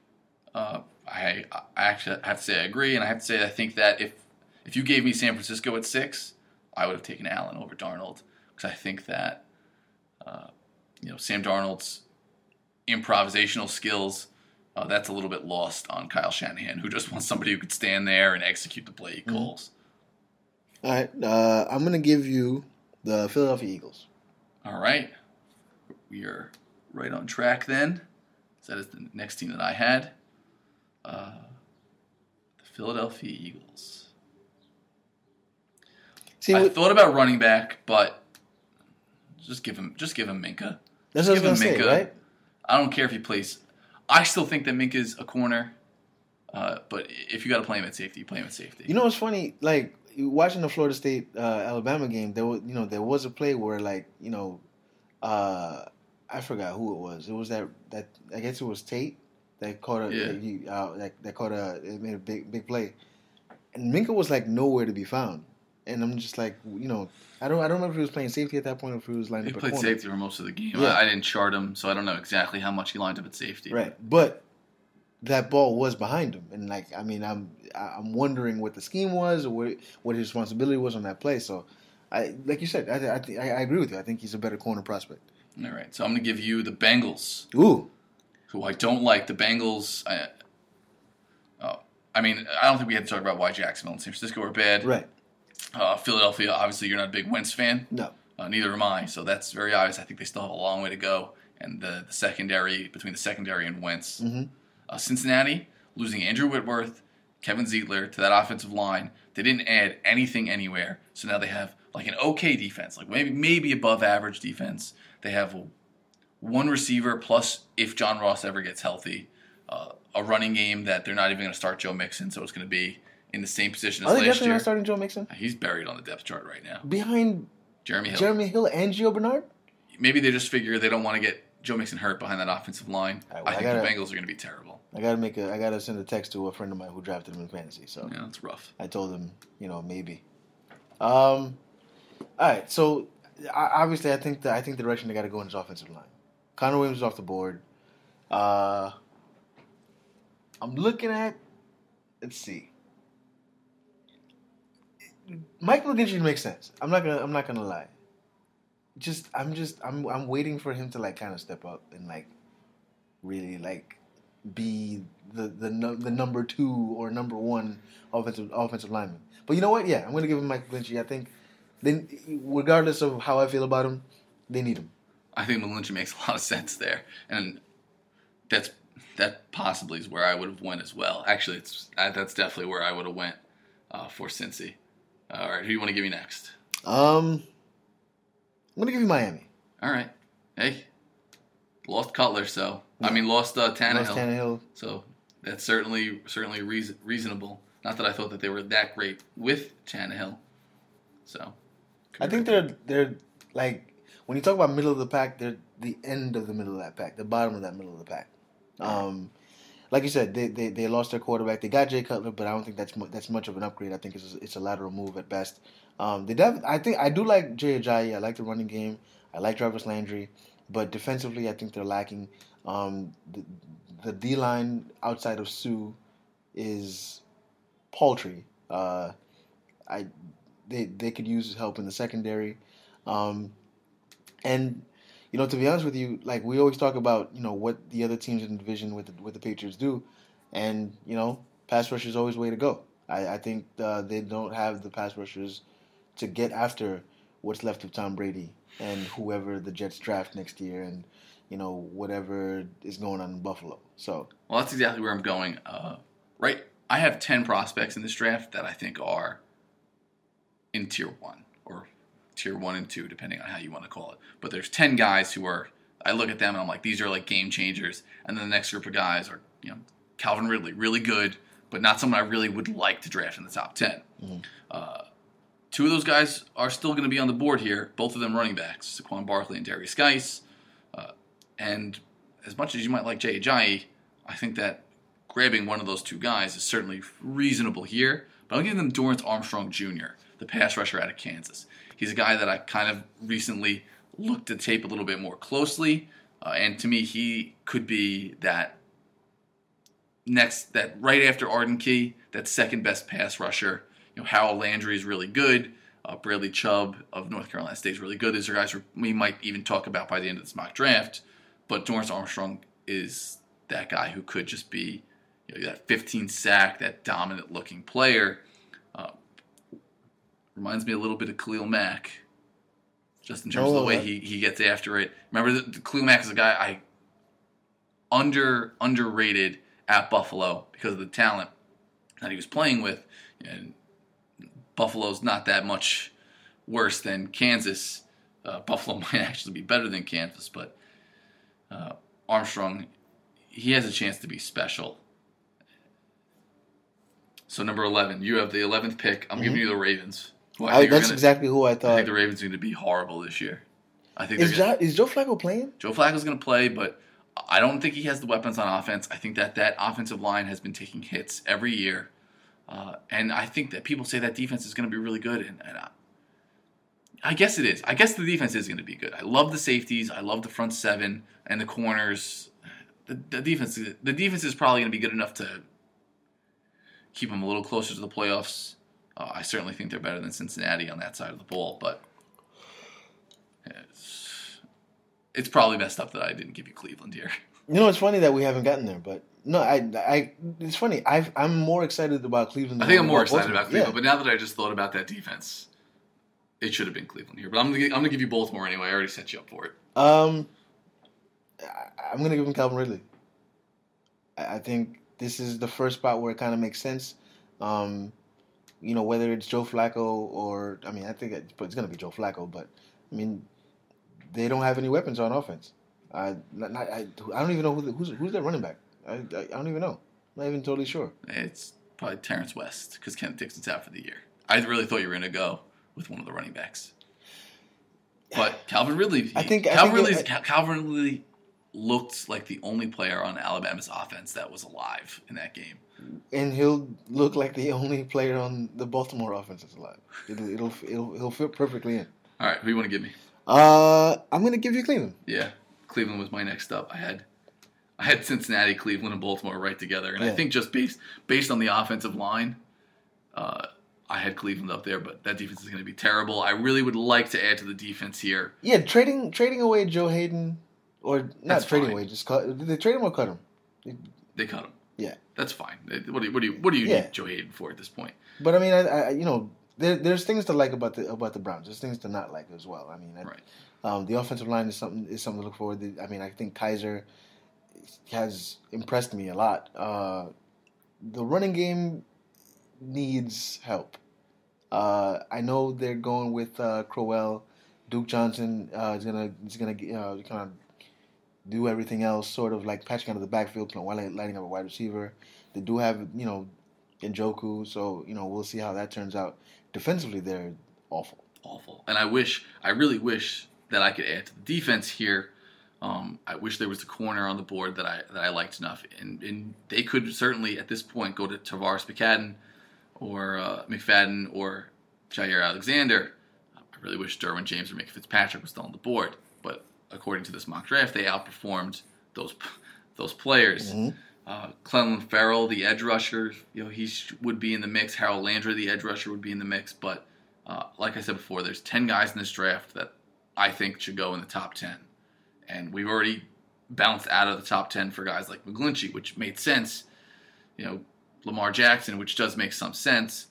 I actually have to say I agree, and I have to say I think that if you gave me San Francisco at 6, I would have taken Allen over Darnold because I think that Sam Darnold's improvisational skills, that's a little bit lost on Kyle Shanahan, who just wants somebody who could stand there and execute the play he calls. All right, I'm going to give you the Philadelphia Eagles. All right. We are right on track then. So that is the next team that I had. The Philadelphia Eagles. See, I thought about running back, but just give him Minka. That's what I was going to say, right? I don't care if he plays. I still think that Minka's a corner, but if you got to play him at safety, play him at safety. You know what's funny? Like watching the Florida State Alabama game, there was a play where I forgot who it was. It was that I guess it was Tate that caught it made a big play, and Minka was nowhere to be found. And I'm just I don't remember if he was playing safety at that point or if he was lined up at corner. He played safety for most of the game. Yeah. I didn't chart him, so I don't know exactly how much he lined up at safety. Right, but that ball was behind him, and I'm wondering what the scheme was or what his responsibility was on that play. So, like you said, I agree with you. I think he's a better corner prospect. All right, so I'm going to give you the Bengals. Ooh, who I don't like. The Bengals. I don't think we had to talk about why Jacksonville and San Francisco are bad. Right. Philadelphia, obviously, you're not a big Wentz fan. No. Neither am I, so that's very obvious. I think they still have a long way to go. And the secondary, between the secondary and Wentz. Mm-hmm. Cincinnati, losing Andrew Whitworth, Kevin Ziegler to that offensive line. They didn't add anything anywhere. So now they have an okay defense, maybe above average defense. They have one receiver, plus if John Ross ever gets healthy, a running game that they're not even going to start Joe Mixon, so it's going to be in the same position as last year. Are they last definitely year. not starting Joe Mixon? He's buried on the depth chart right now. Behind Jeremy Hill and Gio Bernard? Maybe they just figure they don't want to get Joe Mixon hurt behind that offensive line. Right, I think the Bengals are going to be terrible. I gotta send a text to a friend of mine who drafted him in fantasy. So yeah, that's rough. I told him, maybe. All right, so obviously I think the direction they got to go in is offensive line. Connor Williams is off the board. I'm looking at. Let's see. Mike McGlinchey makes sense. I'm not gonna lie. I'm waiting for him to kind of step up and really be the number 2 or number 1 offensive lineman. But you know what? Yeah, I'm going to give him Mike McGlinchey. I think, regardless of how I feel about him, they need him. I think McGlinchey makes a lot of sense there, and that possibly is where I would have went as well. Actually, that's definitely where I would have went for Cincy. All right, who do you want to give me next? I'm going to give you Miami. All right. Hey, lost Cutler, so I mean lost Tannehill. Lost Tannehill. So that's certainly reasonable. Not that I thought that they were that great with Tannehill. So I think they're like, when you talk about middle of the pack, they're the end of the middle of that pack, the bottom of that middle of the pack. Like you said, they lost their quarterback. They got Jay Cutler, but I don't think that's much of an upgrade. I think it's a lateral move at best. I do like Jay Ajayi. I like the running game. I like Jarvis Landry, but defensively, I think they're lacking. The D line outside of Sue is paltry. They could use help in the secondary, and to be honest with you, like we always talk about, what the other teams in the division with the Patriots do, and pass rush is always the way to go. I think they don't have the pass rushers to get after what's left of Tom Brady and whoever the Jets draft next year, and whatever is going on in Buffalo. So, well, that's exactly where I'm going. Right, I have 10 prospects in this draft that I think are in tier 1 or tier 1 and 2, depending on how you want to call it. But there's 10 guys who are, I look at them and I'm like, these are like game changers. And then the next group of guys are, Calvin Ridley, really good, but not someone I really would like to draft in the top 10. Mm-hmm. 2 of those guys are still going to be on the board here, both of them running backs, Saquon Barkley and Darius Geis. And as much as you might like Jay Ajayi, I think that grabbing one of those 2 guys is certainly reasonable here. But I'll give them Dorrance Armstrong Jr., the pass rusher out of Kansas. He's a guy that I kind of recently looked at tape a little bit more closely. And to me, he could be that right after Arden Key, that second best pass rusher. Harold Landry is really good. Bradley Chubb of North Carolina State is really good. These are guys we might even talk about by the end of this mock draft. But Dorrance Armstrong is that guy who could just be that 15-sack, that dominant-looking player. Reminds me a little bit of Khalil Mack, just in terms of the way he gets after it. Remember, Khalil Mack is a guy I underrated at Buffalo because of the talent that he was playing with. And Buffalo's not that much worse than Kansas. Buffalo might actually be better than Kansas, but Armstrong, he has a chance to be special. So number 11, you have the 11th pick. I'm giving you the Ravens. That's exactly who I thought. I think the Ravens are going to be horrible this year. I think is Joe Flacco playing? Joe Flacco's going to play, but I don't think he has the weapons on offense. I think that offensive line has been taking hits every year. And I think that people say that defense is going to be really good, and I guess it is. I guess the defense is going to be good. I love the safeties. I love the front 7 and the corners. The defense is probably going to be good enough to keep them a little closer to the playoffs. I certainly think they're better than Cincinnati on that side of the ball, but it's probably messed up that I didn't give you Cleveland here. It's funny that we haven't gotten there, but no, it's funny. I'm more excited about Cleveland. I think I'm more excited about Cleveland, but now that I just thought about that defense, it should have been Cleveland here. But I'm gonna give you Baltimore anyway. I already set you up for it. I'm gonna give him Calvin Ridley. I think this is the first spot where it kind of makes sense. Whether it's Joe Flacco or I think it's gonna be Joe Flacco, but they don't have any weapons on offense. I don't even know who's their running back. I don't even know. I'm not even totally sure. It's probably Terrence West because Kenneth Dixon's out for the year. I really thought you were going to go with one of the running backs. But Calvin Ridley, Calvin Ridley looked like the only player on Alabama's offense that was alive in that game. And he'll look like the only player on the Baltimore offense that's alive. He'll fit perfectly in. All right, who do you want to give me? I'm going to give you Cleveland. Yeah, Cleveland was my next up. I had Cincinnati, Cleveland, and Baltimore right together, and I think just based on the offensive line, I had Cleveland up there, but that defense is going to be terrible. I really would like to add to the defense here. Yeah, trading away Joe Hayden, or not That's trading fine. away, just did they trade him or cut him? They cut him. Yeah. That's fine. What do you Yeah. need Joe Hayden for at this point? But I mean, I there's things to like about the Browns. There's things to not like as well. I mean, Right. the offensive line is something to look forward to. I mean, I think Kaiser has impressed me a lot. The running game needs help. I know they're going with Crowell. Duke Johnson is gonna kind of do everything else, sort of like patching out of the backfield, while lighting up a wide receiver. They do have Njoku, so we'll see how that turns out. Defensively, they're awful. Awful. And I really wish that I could add to the defense here. I wish there was a corner on the board that I liked enough, and they could certainly at this point go to Tavares McFadden or Jair Alexander. I really wish Derwin James or Minkah Fitzpatrick was still on the board, but according to this mock draft, they outperformed those players. Mm-hmm. Clelin Ferrell, the edge rusher, he would be in the mix. Harold Landry, the edge rusher, would be in the mix. But like I said before, there's 10 guys in this draft that I think should go in the top 10. And we've already bounced out of the top 10 for guys like McGlinchey, which made sense. Lamar Jackson, which does make some sense.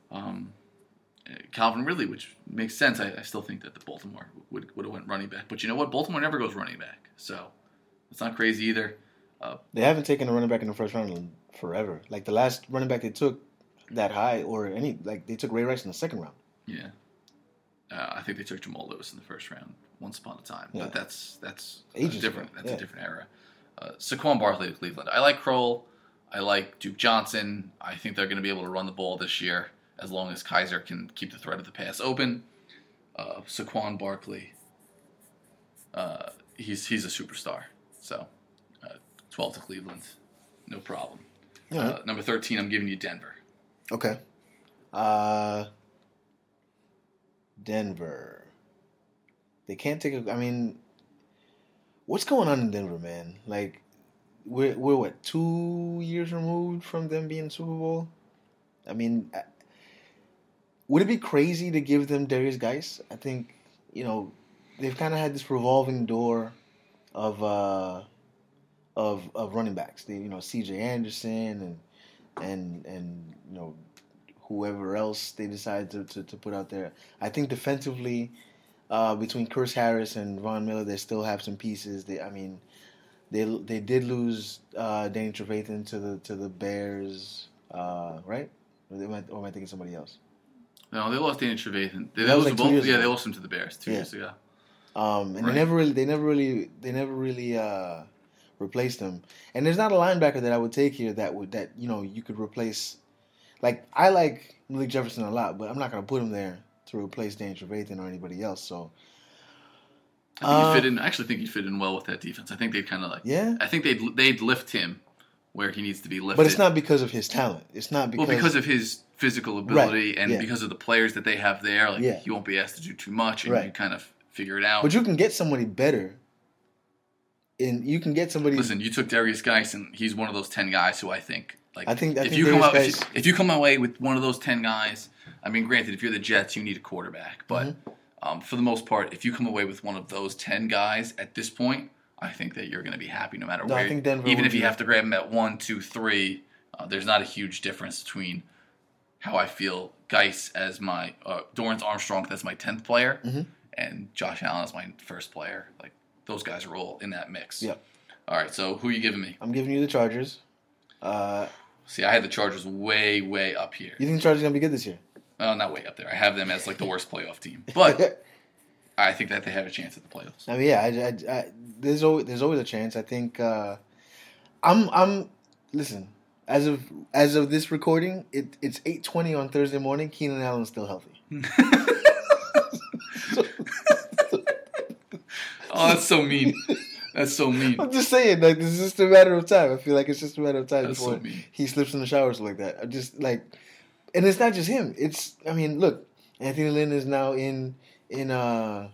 Calvin Ridley, which makes sense. I still think that the Baltimore would have went running back. But you know what? Baltimore never goes running back. So it's not crazy either. They haven't taken a running back in the first round in forever. Like the last running back they took that high, they took Ray Rice in the second round. Yeah. I think they took Jamal Lewis in the first round once upon a time. Yeah. But that's Ages different. ago. That's a different era. Saquon Barkley of Cleveland. I like Kroll. I like Duke Johnson. I think they're going to be able to run the ball this year as long as Kaiser can keep the threat of the pass open. Saquon Barkley, he's a superstar. So 12 to Cleveland, no problem. Right. Number 13, I'm giving you Denver. Okay. Denver. They can't take what's going on in Denver, man? Like, we're what, 2 years removed from them being Super Bowl? I mean, would it be crazy to give them Darius Geis? I think, they've kind of had this revolving door of running backs. They, C.J. Anderson and whoever else they decide to put out there. I think defensively, between Chris Harris and Von Miller, they still have some pieces. They did lose Danny Trevathan to the Bears, right? Or am I thinking somebody else? No, they lost Danny Trevathan. They That was lost like 2 years ago. they lost him to the Bears 2 years ago. And Right. they never really replaced him. And there's not a linebacker that I would take here that you could replace. Like, I like Malik Jefferson a lot, but I'm not going to put him there to replace Danny Trevathan or anybody else. So I actually think he'd fit in well with that defense. I think they'd kind of I think they'd lift him where he needs to be lifted. But it's not because of his talent. It's not because of his physical ability Right, and yeah. because of the players that they have there. Yeah. He won't be asked to do too much, and Right. you kind of figure it out. But you can get somebody better. And you can get somebody. Listen, you took Darius Geis, and he's one of those 10 guys who I think if you come away with one of those 10 guys, I mean, granted, if you're the Jets, you need a quarterback, but Mm-hmm. for the most part, if you come away with one of those 10 guys at this point, I think that you're going to be happy no matter No, where. I think Denver even would if you be- have to grab him at 1, 2, 3, there's not a huge difference between how I feel Geis as my Dorrance Armstrong as my 10th player Mm-hmm. and Josh Allen as my first player. Like, those guys are all in that mix. Yep. All right, so who are you giving me? I'm giving you the Chargers. See, I had the Chargers way, way up here. You think the Chargers are going to be good this year? Not way up there. I have them as like the worst playoff team, but I think that they have a chance at the playoffs. I mean, yeah, there's always a chance. I think I'm listen. As of this recording, it's 8:20 on Thursday morning. Keenan Allen's still healthy. Oh, that's so mean. That's so mean. I'm just saying, like, this is just a matter of time. I feel like it's just a matter of time That's before so mean. he slips in the showers like that. I just like, and it's not just him. I mean, look, Anthony Lynn is now in LA.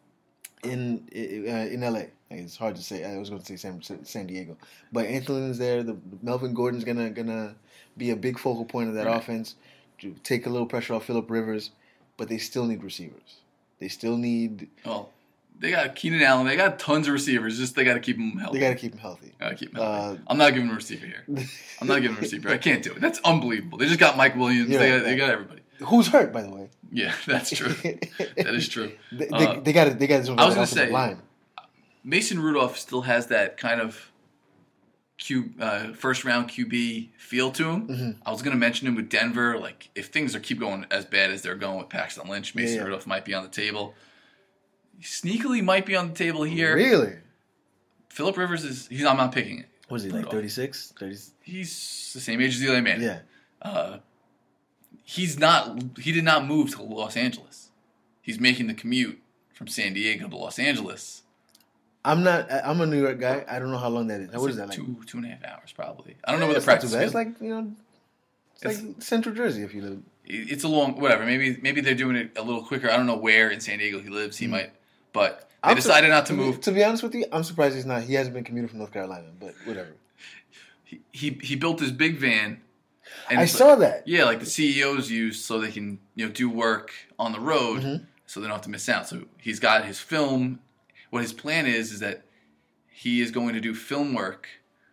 Like, it's hard to say. I was going to say San Diego, but Anthony Lynn's there. The Melvin Gordon's gonna be a big focal point of that Right. offense to take a little pressure off Phillip Rivers, but they still need receivers. They still need. Well, They got Keenan Allen. They got tons of receivers. Just they got to keep them healthy. They got to keep him healthy. Gotta keep him healthy. I'm not giving him a receiver here. I'm not giving him a receiver. I can't do it. That's unbelievable. They just got Mike Williams. They got everybody. Who's hurt, by the way? Yeah, that's true. That is true. They got I was going to say, line. Mason Rudolph still has that kind of first round QB feel to him. Mm-hmm. I was going to mention him with Denver. Like, if things keep going as bad as they're going with Paxton Lynch, Mason Rudolph might be on the table. He sneakily might be on the table here. Really? Phillip Rivers I'm not picking it. What is he, like 36? 30? He's the same age as Eli Manning. Yeah. He did not move to Los Angeles. He's making the commute from San Diego to Los Angeles. I'm a New York guy. I don't know how long that is. What is that like? 2.5 hours probably. I don't know where the practice is. It's like, it's like Central Jersey if you live. It's a long, whatever. Maybe they're doing it a little quicker. I don't know where in San Diego he lives. He might, but they decided not to move. To be honest with you, I'm surprised he's not. He hasn't been commuting from North Carolina, but whatever. He built his big van. And I saw that. Yeah, like the CEOs use so they can do work on the road, so they don't have to miss out. So he's got his film. What his plan is that he is going to do film work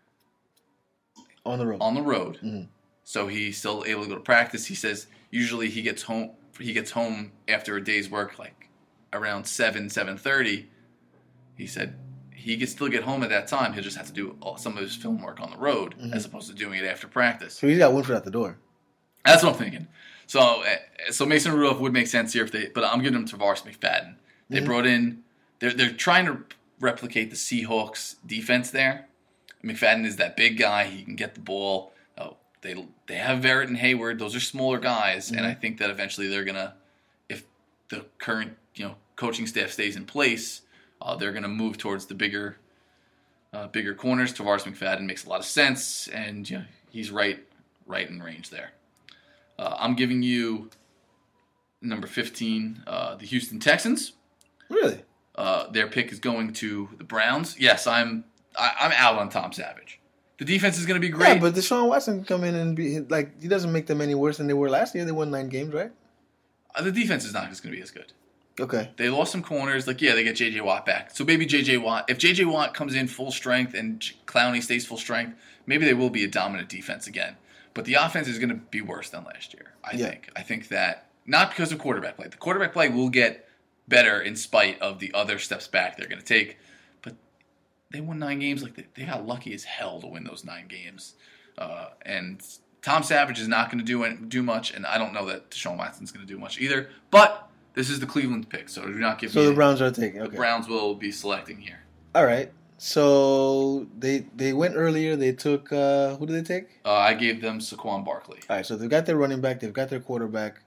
on the road. Mm-hmm. So he's still able to go to practice. He says usually he gets home after a day's work like around 7:30. He said he can still get home at that time. He'll just have to do some of his film work on the road as opposed to doing it after practice. So he's got one foot out the door. That's what I'm thinking. So Mason Rudolph would make sense here but I'm giving him Tarvaris McFadden. They brought in. They're trying to replicate the Seahawks defense there. McFadden is that big guy. He can get the ball. They have Verrett and Hayward. Those are smaller guys, and I think that eventually they're gonna, if the current coaching staff stays in place, they're gonna move towards the bigger corners. Tarvaris McFadden makes a lot of sense, and he's right in range there. I'm giving you number 15, the Houston Texans. Really? Their pick is going to the Browns. Yes, I'm out on Tom Savage. The defense is going to be great. Yeah, but Deshaun Watson can come in and be like, he doesn't make them any worse than they were last year. They won 9 games, right? The defense is not just going to be as good. Okay. They lost some corners. They get J.J. Watt back. So maybe J.J. Watt, if J.J. Watt comes in full strength and Clowney stays full strength, maybe they will be a dominant defense again. But the offense is going to be worse than last year, I think. I think that, not because of quarterback play. The quarterback play will get better in spite of the other steps back they're going to take. But they won 9 games. Like they got lucky as hell to win those 9 games. And Tom Savage is not going to do much, and I don't know that Deshaun Watson's going to do much either. But this is the Cleveland pick, so do not give me... So the Browns are taking, okay. The Browns will be selecting here. All right. So they went earlier. They took... who did they take? I gave them Saquon Barkley. All right, so they've got their running back. They've got their quarterback.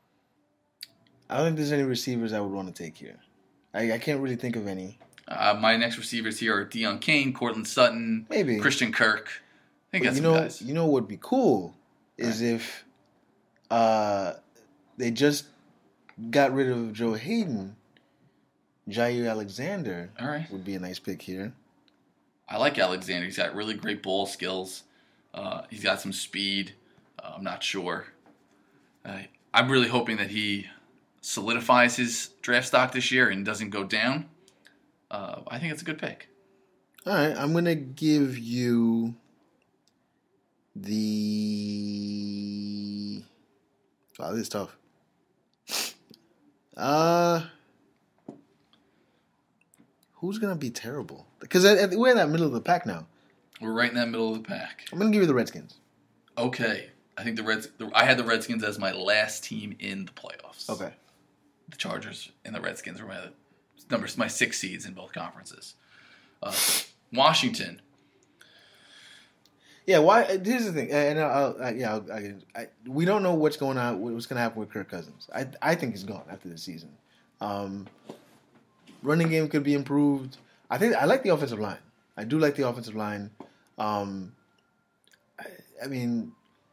I don't think there's any receivers I would want to take here. I can't really think of any. My next receivers here are Deion Kane, Cortland Sutton, maybe Christian Kirk. I think that's some guys. You know what would be cool is if they just got rid of Joe Hayden. Jair Alexander would be a nice pick here. I like Alexander. He's got really great ball skills. He's got some speed. I'm not sure. I'm really hoping that he solidifies his draft stock this year and doesn't go down. I think it's a good pick. All right, I'm going to give you the... Wow, this is tough. Who's going to be terrible? Because we're in that middle of the pack now. We're right in that middle of the pack. I'm going to give you the Redskins. Okay. I think I had the Redskins as my last team in the playoffs. Okay. The Chargers and the Redskins were my 6 seeds in both conferences. Washington. Yeah, why? Here's the thing, and we don't know what's going on. What's going to happen with Kirk Cousins? I think he's gone after this season. Running game could be improved. I like the offensive line. I do like the offensive line. I mean,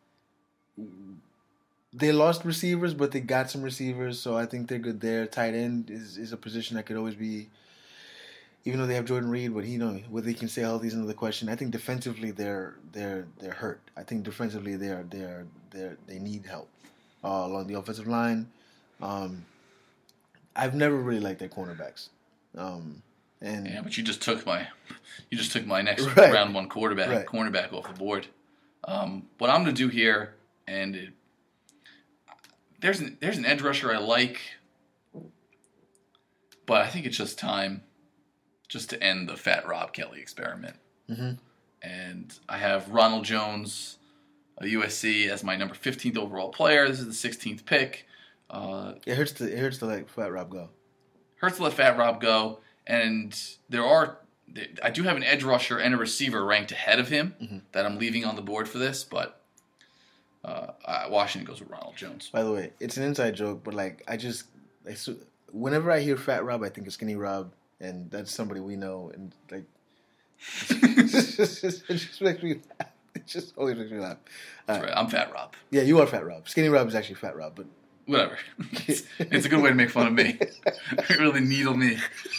they lost receivers, but they got some receivers, so I think they're good there. Tight end is a position that could always be, even though they have Jordan Reed, but whether he can stay healthy is another question. I think defensively they're hurt. I think defensively they need help along the offensive line. I've never really liked their cornerbacks. And yeah, but you just took my next Right. round one Right. cornerback off the board. What I'm going to do here, and there's an edge rusher I like, but I think it's just time just to end the Fat Rob Kelly experiment. Mhm. And I have Ronald Jones of USC as my number 15th overall player. This is the 16th pick. it hurts to let Fat Rob go. Hurts to let Fat Rob go, and I do have an edge rusher and a receiver ranked ahead of him that I'm leaving on the board for this, but Washington goes with Ronald Jones. By the way, it's an inside joke, but whenever I hear Fat Rob, I think of Skinny Rob, and that's somebody we know, and like it just makes me laugh. It just always makes me laugh. That's right. I'm Fat Rob. Yeah, you are Fat Rob. Skinny Rob is actually Fat Rob, but Whatever. It's a good way to make fun of me. Really needle me.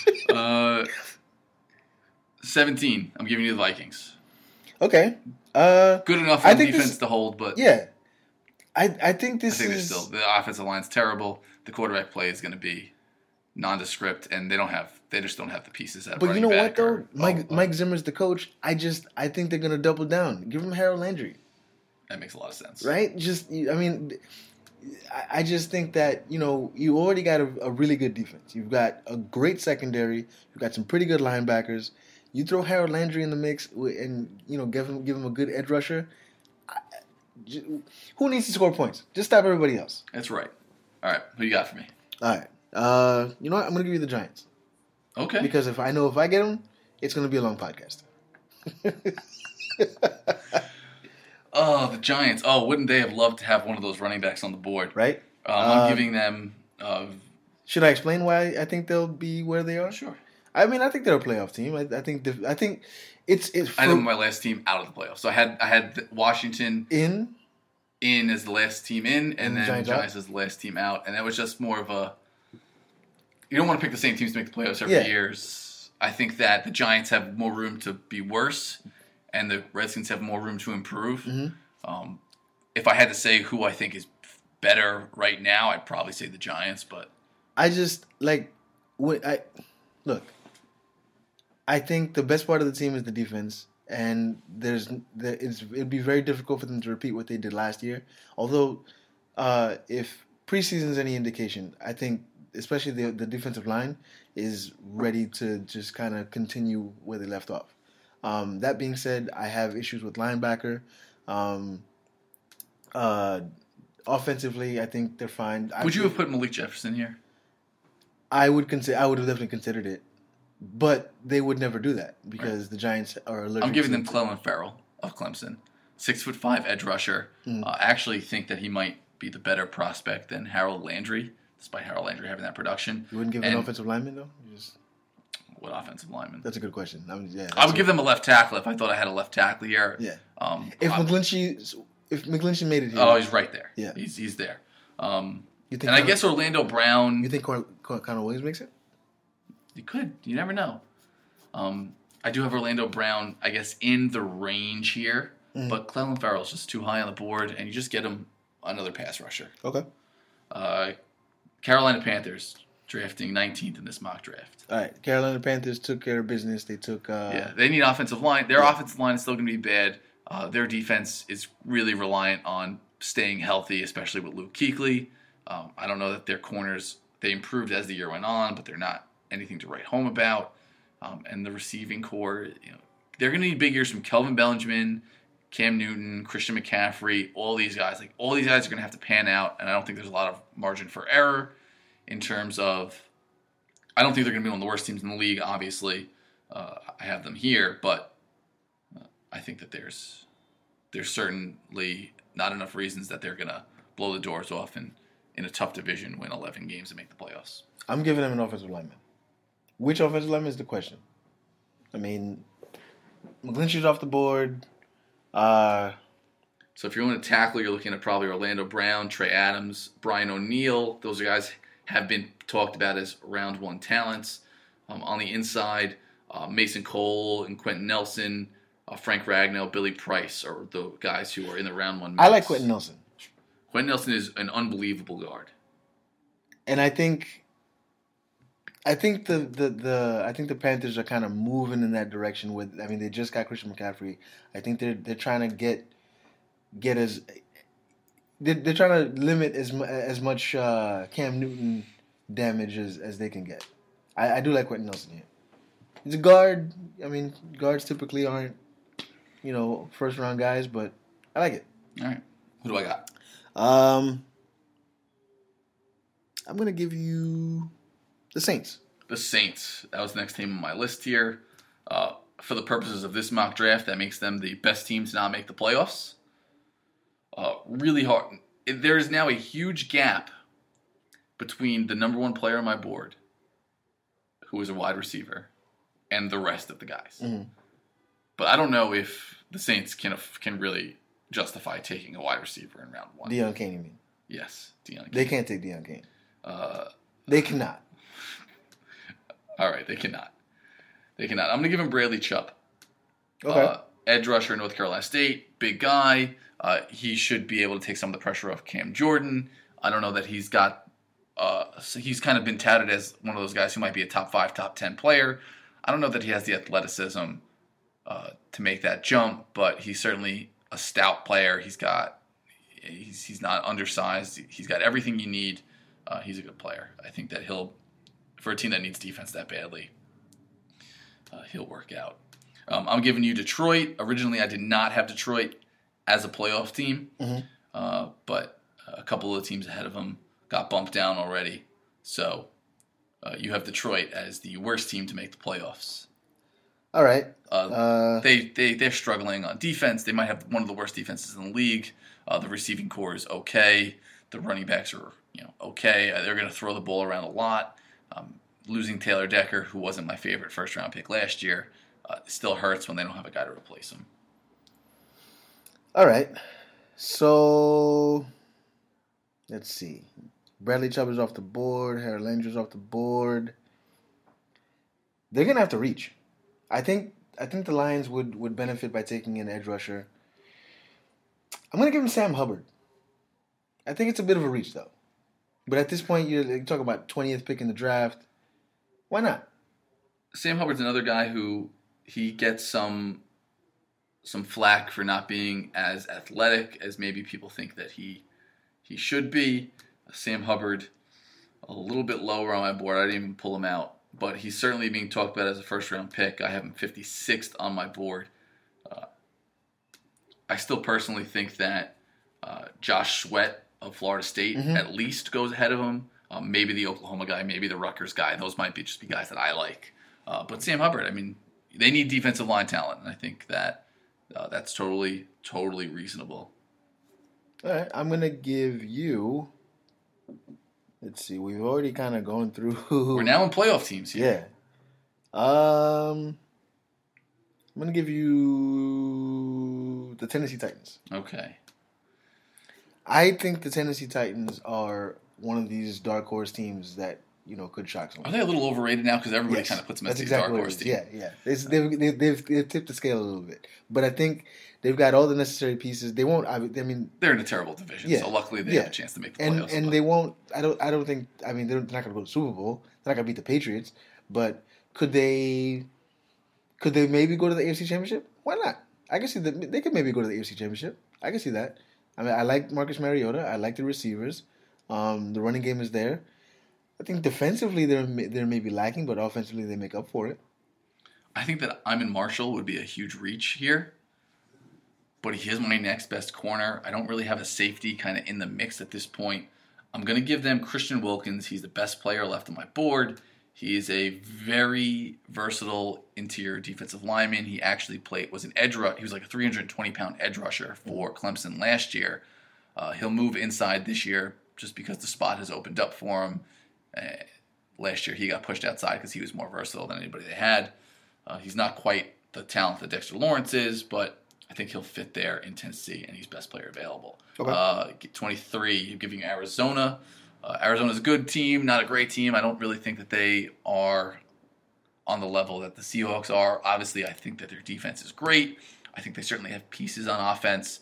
17. I'm giving you the Vikings. okay. Good enough I on think defense this- to hold, but Yeah, I think this I think is the offensive line's terrible. The quarterback play is going to be nondescript, and they just don't have the pieces at But you running know what back though? or- Mike Zimmer's the coach. I think they're gonna double down. Give him Harold Landry, That makes a lot of sense. right? I just think that you already got a really good defense. You've got a great secondary. You've got some pretty good linebackers. You throw Harold Landry in the mix and give him a good edge rusher. Who needs to score points? Just stop everybody else. That's right. All right. Who you got for me? All right. You know what? I'm gonna give you the Giants Okay. because if I get them, it's gonna be a long podcast. Oh, the Giants. Oh, wouldn't they have loved to have one of those running backs on the board? Right? I'm giving them. Should I explain why I think they'll be where they are? Sure. I mean, I think they're a playoff team. I think it's I had them my last team out of the playoffs. So I had Washington in. as the last team in, and then Giants Giants as the last team out. And that was just more of a. You don't want to pick the same teams to make the playoffs every Yeah. year. I think that the Giants have more room to be worse, and the Redskins have more room to improve. Mm-hmm. If I had to say who I think is better right now, I'd probably say the Giants. But I just look. I think the best part of the team is the defense, and it'd be very difficult for them to repeat what they did last year. Although, if preseason's any indication, I think especially the defensive line is ready to just kind of continue where they left off. That being said, I have issues with linebacker. Offensively, I think they're fine. would you have put Malik Jefferson here? I would have definitely considered it, but they would never do that because the Giants are allergic. I'm giving to them Clelin Ferrell of Clemson, 6'5" edge rusher. I actually think that he might be the better prospect than Harold Landry, despite Harold Landry having that production. You wouldn't give an offensive lineman though. What offensive lineman? That's a good question. I would give them a left tackle if I thought I had a left tackle here. Yeah. If McGlinchey made it here, oh, he's right there. Yeah. He's there. you think And I guess Orlando Brown. you think Connor Williams makes it? You could. You never know. I do have Orlando Brown, I guess, in the range here, but Clelin Ferrell's just too high on the board, and you just get him another pass rusher. Okay. Carolina Panthers drafting 19th in this mock draft. All right. Carolina Panthers took care of business. They took. They need offensive line. Their offensive line is still going to be bad. Their defense is really reliant on staying healthy, especially with Luke Kuechly. I don't know that their corners, they improved as the year went on, but they're not anything to write home about. And the receiving core, they're going to need big years from Kelvin Benjamin, Cam Newton, Christian McCaffrey, all these guys. All these guys are going to have to pan out, and I don't think there's a lot of margin for error in terms of. I don't think they're going to be one of the worst teams in the league. Obviously, I have them here, but I think that there's certainly not enough reasons that they're going to blow the doors off and in a tough division win 11 games and make the playoffs. I'm giving them an offensive lineman. Which offensive lineman is the question? I mean, McGlinchey's off the board. So if you're going to tackle, you're looking at probably Orlando Brown, Trey Adams, Brian O'Neill. Those guys have been talked about as round one talents. On the inside, Mason Cole and Quentin Nelson, Frank Ragnow, Billy Price are the guys who are in the round one mix. I like Quentin Nelson. Quentin Nelson is an unbelievable guard. And I think I think the Panthers are kind of moving in that direction. They just got Christian McCaffrey. I think they're trying to get as they're trying to limit as much Cam Newton damage as they can get. I do like Quentin Nelson here. He's a guard. I mean, guards typically aren't first round guys, but I like it. All right, who do I got? I'm gonna give you the Saints. The Saints. That was the next team on my list here. For the purposes of this mock draft, that makes them the best team to not make the playoffs. Really hard. There is now a huge gap between the number one player on my board, who is a wide receiver, and the rest of the guys. Mm-hmm. But I don't know if the Saints can really justify taking a wide receiver in round one. Deon Cain, you mean? Yes, Deon Cain. They can't take Deon Cain. They cannot. All right, they cannot. I'm going to give him Bradley Chubb. Okay. Edge rusher, North Carolina State, big guy. He should be able to take some of the pressure off Cam Jordan. I don't know that he's got. He's kind of been touted as one of those guys who might be a top 5, top 10 player. I don't know that he has the athleticism to make that jump, but he's certainly a stout player. He's not undersized. He's got everything you need. He's a good player. I think that for a team that needs defense that badly, he'll work out. I'm giving you Detroit. Originally, I did not have Detroit as a playoff team, but a couple of the teams ahead of them got bumped down already. So you have Detroit as the worst team to make the playoffs. All right. They're struggling on defense. They might have one of the worst defenses in the league. The receiving core is okay. The running backs are okay. They're going to throw the ball around a lot. Losing Taylor Decker, who wasn't my favorite first round pick last year, still hurts when they don't have a guy to replace him. All right. So let's see. Bradley Chubb is off the board. Harold Landry's off the board. They're gonna have to reach. I think the Lions would benefit by taking an edge rusher. I'm gonna give him Sam Hubbard. I think it's a bit of a reach though. But at this point, you talk about 20th pick in the draft. Why not? Sam Hubbard's another guy who he gets some flack for not being as athletic as maybe people think that he should be. Sam Hubbard, a little bit lower on my board. I didn't even pull him out. But he's certainly being talked about as a first-round pick. I have him 56th on my board. I still personally think that Josh Sweat of Florida State at least goes ahead of him. Maybe the Oklahoma guy, maybe the Rutgers guy. Those might just be guys that I like. But Sam Hubbard, I mean, they need defensive line talent, and I think that that's totally reasonable. All right, I'm going to give you... Let's see, we've already kind of gone through... We're now in playoff teams here. Yeah. I'm going to give you the Tennessee Titans. Okay. I think the Tennessee Titans are one of these dark horse teams that, could shock someone. Are they a little overrated now? Because everybody kind of puts them as a dark horse team. Yeah. They've tipped the scale a little bit. But I think they've got all the necessary pieces. They won't, they're in a terrible division, so luckily they have a chance to make the playoffs. And they won't, I don't think, they're not going to go to the Super Bowl. They're not going to beat the Patriots. But could they maybe go to the AFC Championship? Why not? I can see that they could maybe go to the AFC Championship. I can see that. I mean, I like Marcus Mariota. I like the receivers. The running game is there. I think defensively they're maybe lacking, but offensively they make up for it. I think that Iman Marshall would be a huge reach here, but he is my next best corner. I don't really have a safety kind of in the mix at this point. I'm going to give them Christian Wilkins. He's the best player left on my board. He is a very versatile interior defensive lineman. He actually was an edge rusher. He was like a 320-pound edge rusher for Clemson last year. He'll move inside this year just because the spot has opened up for him. Last year he got pushed outside because he was more versatile than anybody they had. He's not quite the talent that Dexter Lawrence is, but I think he'll fit there in Tennessee, and he's best player available. Okay. 23, you're giving Arizona. Arizona's a good team, not a great team. I don't really think that they are on the level that the Seahawks are. Obviously, I think that their defense is great. I think they certainly have pieces on offense.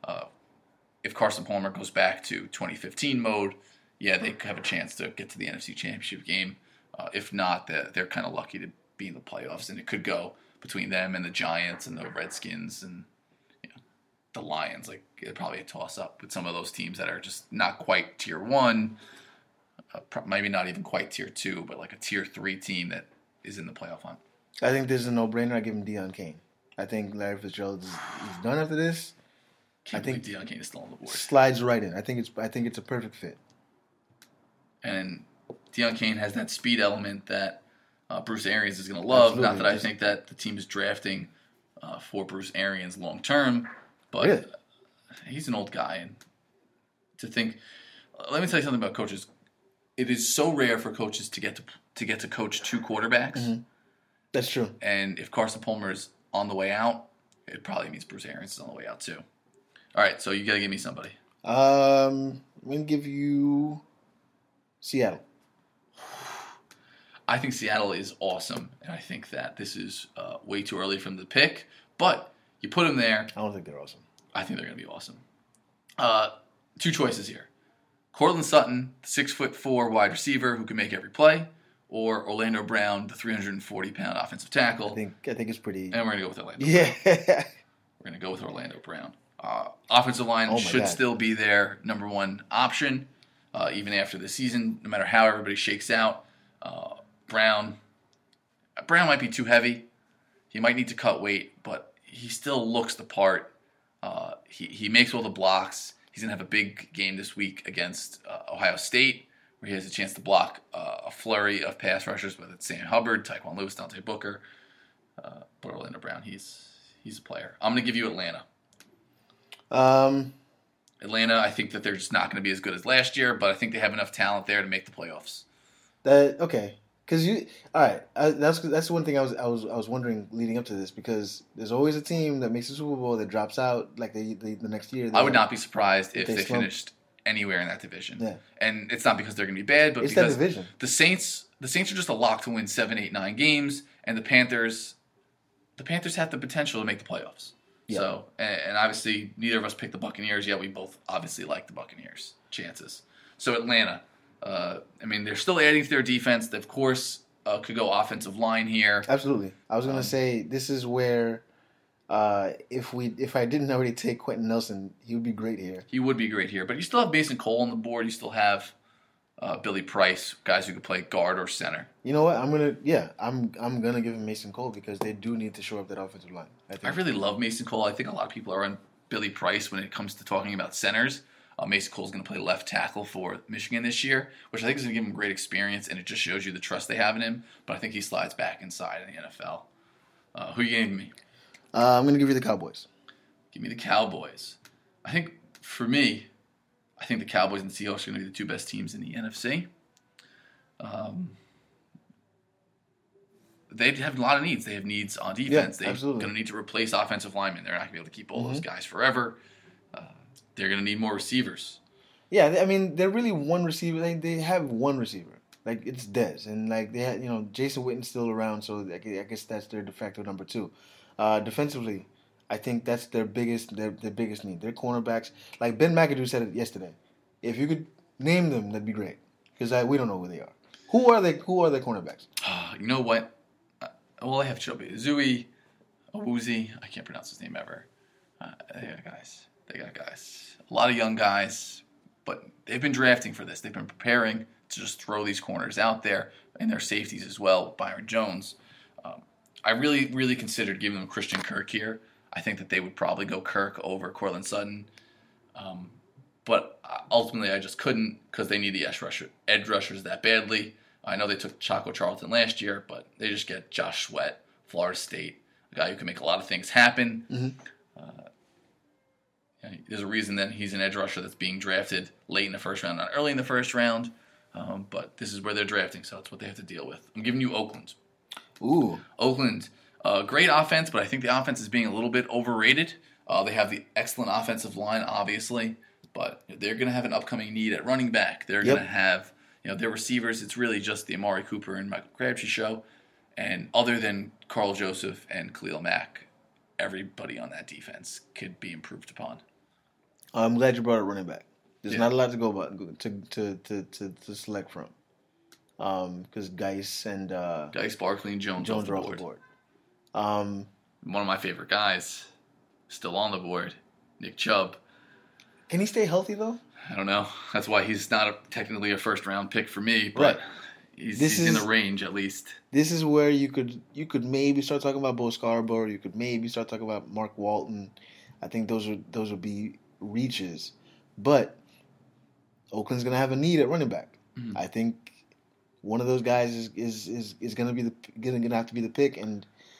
If Carson Palmer goes back to 2015 mode, yeah, they have a chance to get to the NFC Championship game. If not, they're kind of lucky to be in the playoffs, and it could go between them and the Giants and the Redskins and the Lions. Like, it's probably a toss-up with some of those teams that are just not quite Tier 1, maybe not even quite Tier 2, but like a Tier 3 team that is in the playoff hunt. I think this is a no-brainer. I give him Deion Kane. I think Larry Fitzgerald is done after this. I think Deion Kane is still on the board. Slides right in. I think it's a perfect fit. And Deion Kane has that speed element that Bruce Arians is going to love. Absolutely. Not that I think that the team is drafting for Bruce Arians long term, but really? He's an old guy. And to think, let me tell you something about coaches. It is so rare for coaches to get to coach two quarterbacks. Mm-hmm. That's true. And if Carson Palmer is on the way out, it probably means Bruce Arians is on the way out too. All right, so you got to give me somebody. I'm going to give you Seattle. I think Seattle is awesome, and I think that this is way too early from the pick. But you put them there. I don't think they're awesome. I think they're going to be awesome. Two choices here. Courtland Sutton, the 6'4" wide receiver who can make every play, or Orlando Brown, the 340-pound offensive tackle. I think it's pretty... And we're going to go with Orlando Brown. We're going to go with Orlando Brown. Offensive line should still be their number one option, even after the season, no matter how everybody shakes out. Brown might be too heavy. He might need to cut weight, but he still looks the part. He makes all the blocks. He's going to have a big game this week against Ohio State, where he has a chance to block a flurry of pass rushers, whether it's Sam Hubbard, Tyquan Lewis, Dante Booker. But Orlando Brown, he's a player. I'm going to give you Atlanta. Atlanta, I think that they're just not going to be as good as last year, but I think they have enough talent there to make the playoffs. Okay, because all right. That's one thing I was wondering leading up to this, because there's always a team that makes the Super Bowl that drops out like the next year. I would not be surprised if they finished anywhere in that division. Yeah. And it's not because they're going to be bad, but because that division. The Saints are just a lock to win 7, 8, 9 games, and the Panthers have the potential to make the playoffs. Yeah. So, and obviously, neither of us picked the Buccaneers yet. We both obviously like the Buccaneers' chances. So, Atlanta, they're still adding to their defense. They, of course, could go offensive line here. Absolutely. I was going to say, this is where, if I didn't already take Quentin Nelson, he would be great here. He would be great here. But you still have Mason Cole on the board. You still have Billy Price, guys who could play guard or center. You know what? I'm gonna give him Mason Cole, because they do need to shore up that offensive line. I really love Mason Cole. I think a lot of people are on Billy Price when it comes to talking about centers. Mason Cole's going to play left tackle for Michigan this year, which I think is going to give him great experience, and it just shows you the trust they have in him. But I think he slides back inside in the NFL. Who are you giving me? I'm going to give you the Cowboys. Give me the Cowboys. I think, for me, the Cowboys and Seahawks are going to be the two best teams in the NFC. They have a lot of needs. They have needs on defense. Yeah, they're going to need to replace offensive linemen. They're not going to be able to keep all those guys forever. They're going to need more receivers. Yeah, they're really one receiver. They have one receiver. Like, it's Dez. And, like, they had, Jason Witten's still around, so I guess that's their de facto number 2. Defensively, I think that's their biggest need. Their cornerbacks, like Ben McAdoo said it yesterday. If you could name them, that'd be great, because we don't know who they are. Who are their cornerbacks? You know what? I have Chobe Zui, Awuzie. I can't pronounce his name ever. They got guys. A lot of young guys, but they've been drafting for this. They've been preparing to just throw these corners out there, and their safeties as well. Byron Jones. I really, really considered giving them Christian Kirk here. I think that they would probably go Kirk over Courtland Sutton. But ultimately I just couldn't, because they need the edge rushers that badly. I know they took Chaco Charlton last year, but they just get Josh Sweat, Florida State, a guy who can make a lot of things happen. Mm-hmm. There's a reason that he's an edge rusher that's being drafted late in the first round, not early in the first round. But this is where they're drafting, so it's what they have to deal with. I'm giving you Oakland. Ooh. Oakland. Great offense, but I think the offense is being a little bit overrated. They have the excellent offensive line, obviously, but they're going to have an upcoming need at running back. They're going to have, their receivers. It's really just the Amari Cooper and Michael Crabtree show. And other than Carl Joseph and Khalil Mack, everybody on that defense could be improved upon. I'm glad you brought up running back. There's not a lot to go about to select from. because Geis and Geis, Barkley, and Jones off Jones the are off board. the board. Um, One of my favorite guys, still on the board, Nick Chubb. can he stay healthy though? I don't know. That's why he's not technically a first-round pick for me, but Right. he's in the range at least. This is where you could maybe start talking about Bo Scarborough. You could maybe start talking about Mark Walton. I think those would be reaches, but Oakland's gonna have a need at running back. Mm-hmm. I think one of those guys is gonna have to be the pick, and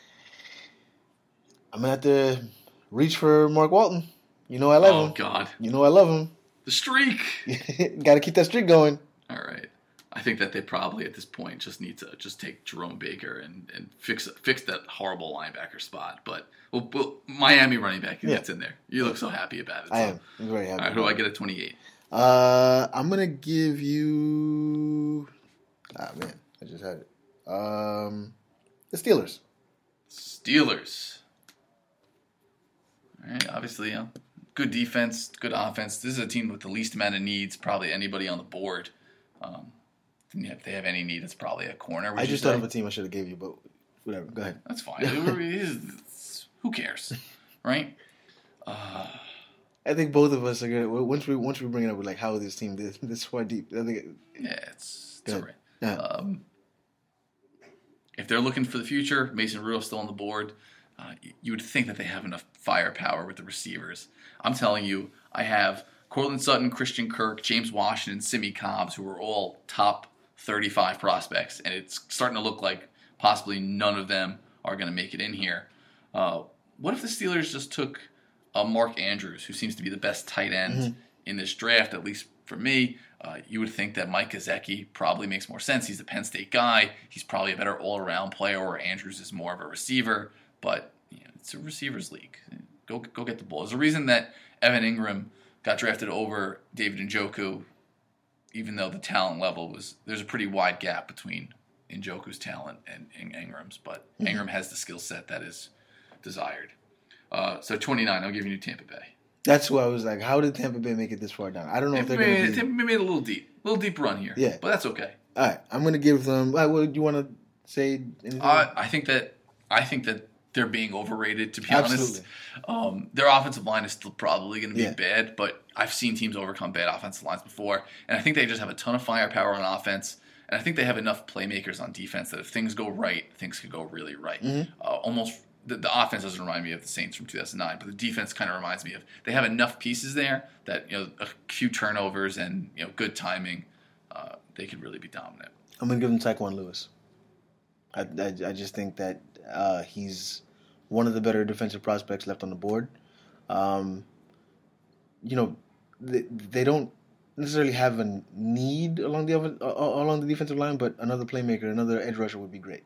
I'm gonna have to reach for Mark Walton. You know I love him. Oh God, You know I love him. the streak. Got to keep that streak going. All right. I think that they probably at this point just need to just take Jerome Baker and fix that horrible linebacker spot. But Miami running back gets in there. You look so happy about it. I am. I'm very happy. All right, who do I get at 28? I'm gonna give you. Ah man, I just had it. The Steelers. Steelers. All right, obviously, good defense, good offense. This is a team with the least amount of needs, probably anybody on the board. If they have any need, it's probably a corner. I just thought of a team I should have gave you, but whatever. Go ahead. That's fine. Who cares, right? I think both of us are gonna once we bring it up, we're like, how is this team this far deep? I think It's Go all ahead. right. Yeah. If they're looking for the future, Mason Rudolph's still on the board. You would think that they have enough firepower with the receivers. I'm telling you, I have Cortland Sutton, Christian Kirk, James Washington, Simi Cobbs, who are all top 35 prospects, and it's starting to look like possibly none of them are going to make it in here. What if the Steelers just took Mark Andrews, who seems to be the best tight end in this draft, at least for me? You would think that Mike Gesicki probably makes more sense. He's a Penn State guy. He's probably a better all-around player, where Andrews is more of a receiver. But it's a receivers league. Go get the ball. There's a reason that Evan Ingram got drafted over David Njoku, even though the talent level there's a pretty wide gap between Njoku's talent and Ingram's, but Ingram has the skill set that is desired. So 29, I'm giving you Tampa Bay. that's why I was like, how did Tampa Bay make it this far down? I don't know if they're going to be. Tampa Bay made a little deep run here. Yeah. But that's okay. All right, I'm going to give them. What do you want to say? Anything? I think that they're being overrated, to be honest. Their offensive line is still probably going to be bad, but I've seen teams overcome bad offensive lines before, and I think they just have a ton of firepower on offense, and I think they have enough playmakers on defense that if things go right, things could go really right. Almost the offense doesn't remind me of the Saints from 2009, but the defense kind of reminds me of they have enough pieces there that a few turnovers and good timing, they could really be dominant. I'm going to give them Tyquan Lewis. I just think that he's one of the better defensive prospects left on the board. They don't necessarily have a need along the defensive line, but another playmaker, another edge rusher would be great.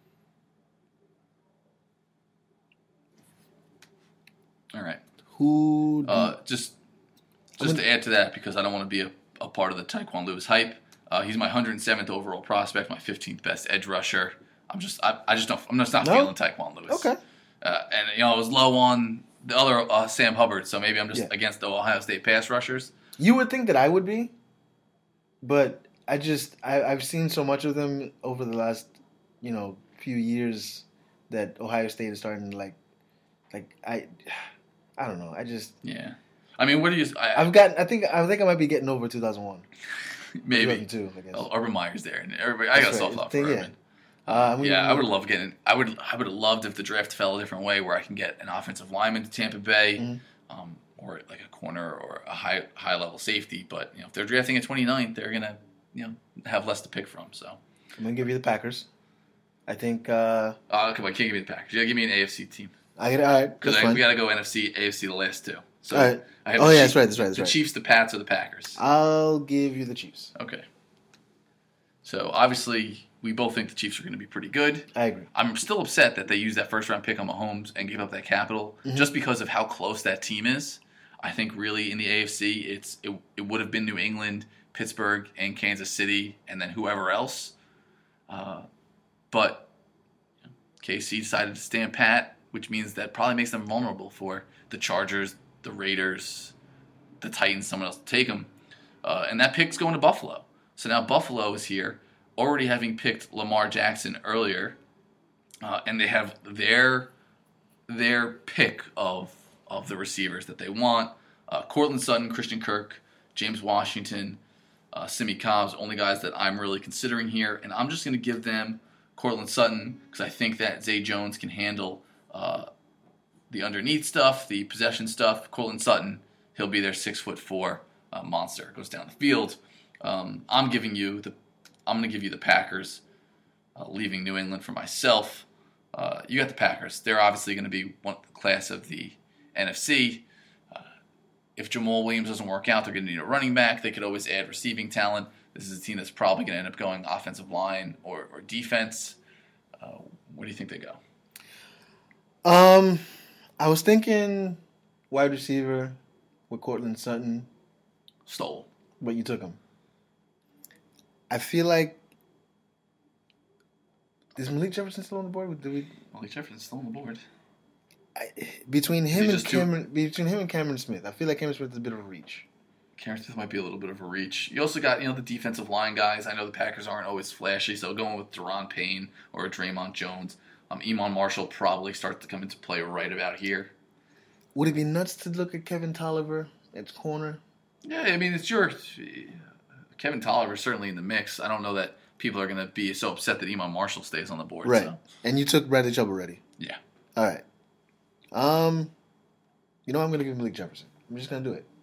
All right. Who? Just to add to that, because I don't want to be a part of the Tyquan Lewis hype. He's my 107th overall prospect, my 15th best edge rusher. I'm just not feeling Tyquan Lewis. Okay. And I was low on the other Sam Hubbard, so maybe I'm just against the Ohio State pass rushers. You would think that I would be, but I've seen so much of them over the last few years that Ohio State is starting to like I don't know. I mean, what do you? I think I might be getting over 2001. Maybe 2002, I guess. Urban Meyer's there, and everybody. I got a soft spot for Urban. I would have loved if the draft fell a different way, where I can get an offensive lineman to Tampa Bay, or like a corner or a high level safety. But if they're drafting at 29th, they're gonna have less to pick from. So I'm gonna give you the Packers. I think. Come on, can't give me the Packers. You gotta give me an AFC team. All right. Because we gotta go NFC, AFC the last two. So all right. I have that's right. The Chiefs, the Pats, or the Packers. I'll give you the Chiefs. Okay. So obviously, we both think the Chiefs are going to be pretty good. I agree. I'm still upset that they used that first round pick on Mahomes and gave up that capital just because of how close that team is. I think really in the AFC, it would have been New England, Pittsburgh, and Kansas City, and then whoever else. But KC decided to stand pat, which means that probably makes them vulnerable for the Chargers, the Raiders, the Titans, someone else to take them. And that pick's going to Buffalo. So now Buffalo is here. already having picked Lamar Jackson earlier, and they have their pick of the receivers that they want. Cortland Sutton, Christian Kirk, James Washington, Simi Cobbs, only guys that I'm really considering here. And I'm just going to give them Cortland Sutton because I think that Zay Jones can handle the underneath stuff, the possession stuff. Cortland Sutton, he'll be their 6'4" monster. Goes down the field. I'm going to give you the Packers, leaving New England for myself. You got the Packers. They're obviously going to be one class of the NFC. If Jamal Williams doesn't work out, they're going to need a running back. They could always add receiving talent. This is a team that's probably going to end up going offensive line or defense. Where do you think they go? I was thinking wide receiver with Cortland Sutton. Stole. But you took him. I feel like is Malik Jefferson still on the board? Malik Jefferson's still on the board. Between him and Cameron Smith, I feel like Cameron Smith is a bit of a reach. Cameron Smith might be a little bit of a reach. You also got the defensive line guys. I know the Packers aren't always flashy, so going with Deron Payne or Draymond Jones. Iman Marshall probably starts to come into play right about here. Would it be nuts to look at Kevin Tolliver at corner? Yeah, I mean it's your Kevin Tolliver is certainly in the mix. I don't know that people are going to be so upset that Iman Marshall stays on the board. Right. So. And you took Bradley Chubb already. Yeah. All right. I'm going to give Malik Jefferson. I'm just going to do it.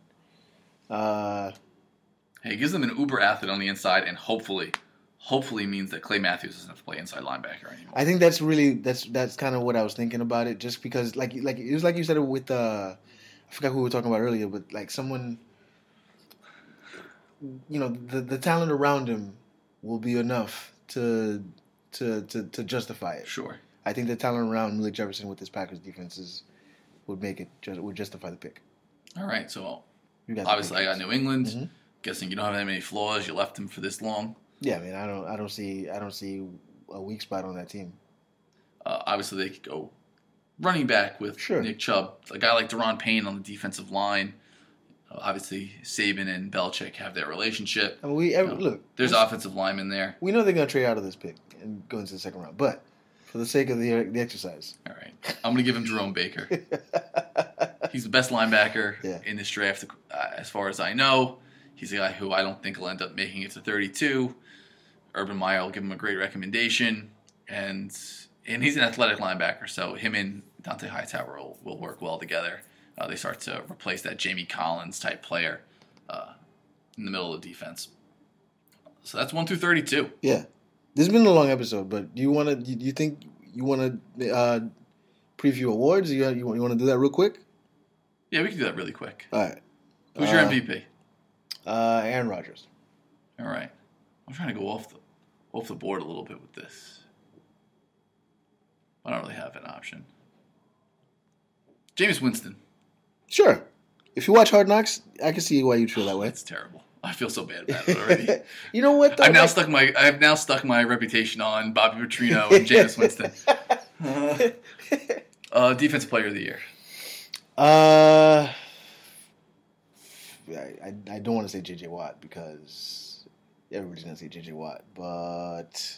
Hey, it gives them an uber athlete on the inside, and hopefully means that Clay Matthews doesn't have to play inside linebacker anymore. I think that's kind of what I was thinking about it. Just because, like it was like you said it with I forgot who we were talking about earlier, but like someone, the talent around him will be enough to justify it. Sure. I think the talent around Malik Jefferson with this Packers defense would justify the pick. All right, so obviously I got New England. Mm-hmm. Guessing you don't have that many flaws. You left him for this long. Yeah, I mean I don't see a weak spot on that team. Obviously they could go running back with Nick Chubb. A guy like Deron Payne on the defensive line. Obviously Saban and Belichick have their relationship. I mean, look. There's offensive linemen there. We know they're going to trade out of this pick and go into the second round, but. For the sake of the exercise. All right. I'm going to give him Jerome Baker. He's the best linebacker in this draft as far as I know. He's a guy who I don't think will end up making it to 32. Urban Meyer will give him a great recommendation. And he's an athletic linebacker, so him and Dante Hightower will work well together. They start to replace that Jamie Collins type player in the middle of the defense. So that's 1 through 32. Yeah. This has been a long episode, but do you think you want to preview awards? You want to do that real quick? Yeah, we can do that really quick. All right. Who's your MVP? Aaron Rodgers. All right. I'm trying to go off the board a little bit with this. I don't really have an option. Jameis Winston. Sure. If you watch Hard Knocks, I can see why you feel that way. That's terrible. I feel so bad about it already. You know what? Though? I've now stuck my reputation on Bobby Petrino and Jameis Winston. Defensive Player of the Year. I don't want to say J.J. Watt because everybody's gonna say J.J. Watt, but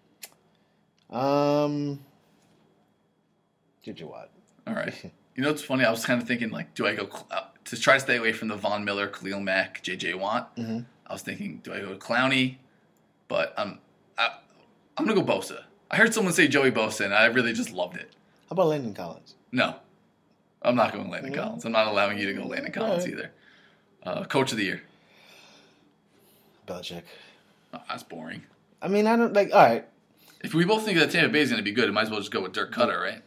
J.J. Watt. All right. You know what's funny? I was kind of thinking, like, do I go to try to stay away from the Von Miller, Khalil Mack, J.J. Watt? Mm-hmm. I was thinking, do I go to Clowney? But I'm going to go Bosa. I heard someone say Joey Bosa, and I really just loved it. How about Landon Collins? No. I'm not going Landon Collins. I'm not allowing you to go Landon Collins either. Coach of the Year. Belichick. Oh, that's boring. I mean, I don't, like, all right. If we both think that Tampa Bay is going to be good, it might as well just go with Dirk Cutter, right?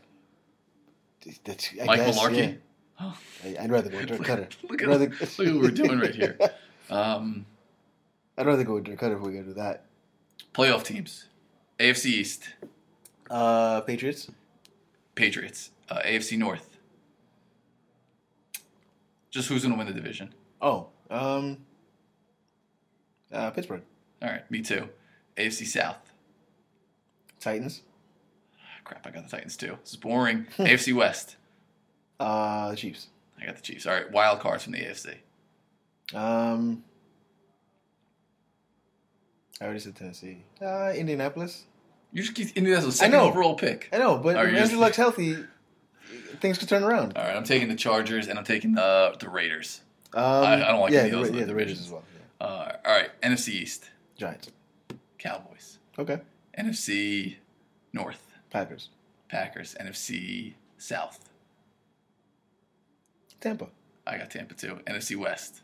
Mike Mularkey? Yeah. Oh. I'd rather go with Dirk Cutter. Look at what we're doing right here. I'd rather go with Dirk Cutter if we're going to do that. Playoff teams. AFC East. Patriots. AFC North. Just who's going to win the division? Oh. Pittsburgh. All right, me too. AFC South. Titans. Crap, I got the Titans too. This is boring. AFC West. The Chiefs. I got the Chiefs. All right, wild cards from the AFC. I already said Tennessee. Indianapolis. You just keep Indiana's a second overall pick. I know, but if Andrew Luck's healthy, things could turn around. All right, I'm taking the Chargers and I'm taking the Raiders. I don't like any of those. Yeah, the Raiders as well. Yeah. All right, NFC East. Giants. Cowboys. Okay. NFC North. Packers. NFC South. Tampa. I got Tampa too. NFC West.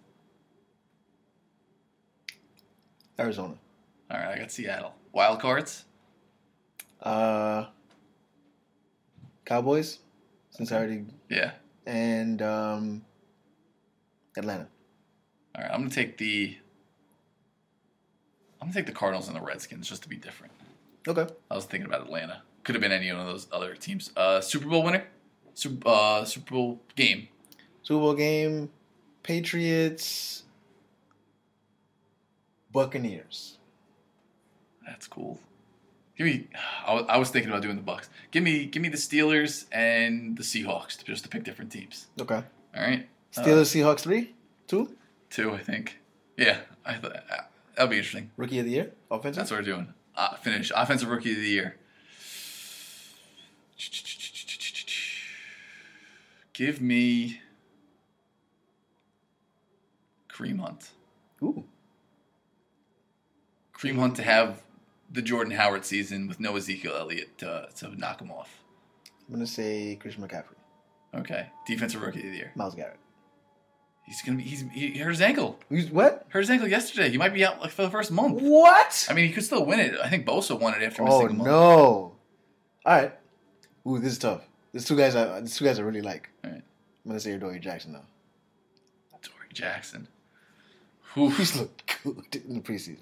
Arizona. All right, I got Seattle. Wild cards. Cowboys. Since I already. Yeah. And Atlanta. All right, I'm gonna take the Cardinals and the Redskins just to be different. Okay. I was thinking about Atlanta. Could have been any one of those other teams. Super Bowl winner. Super Bowl game. Super Bowl game. Patriots. Buccaneers. That's cool. Give me. I was thinking about doing the Bucs. Give me the Steelers and the Seahawks just to pick different teams. Okay. All right. Steelers, Seahawks 3? 2? 2, I think. Yeah, I thought that'll be interesting. Rookie of the year, offensive. That's what we're doing. Finish offensive rookie of the year. Give me Kareem Hunt. Ooh. Kareem Hunt to have the Jordan Howard season with no Ezekiel Elliott to knock him off. I'm gonna say Christian McCaffrey. Okay, defensive rookie of the year. Myles Garrett. He hurt his ankle. What? Hurt his ankle yesterday. He might be out for the first month. What? I mean, he could still win it. I think Bosa won it after missing a month. Oh no! All right. Ooh, this is tough. These two guys I really like. All right. I'm gonna say Adoree Jackson though. Adoree Jackson. He's looked good in the preseason.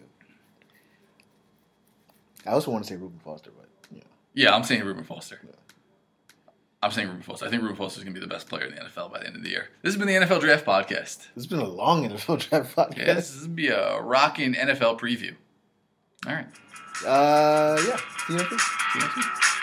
I also want to say Reuben Foster, but yeah. Yeah, I'm saying Reuben Foster. Yeah. I'm saying Reuben Foster. I think Reuben Foster is going to be the best player in the NFL by the end of the year. This has been the NFL Draft Podcast. This has been a long NFL Draft Podcast. Yeah, this is going to be a rocking NFL preview. All right. Yeah. See you next week. See you next week.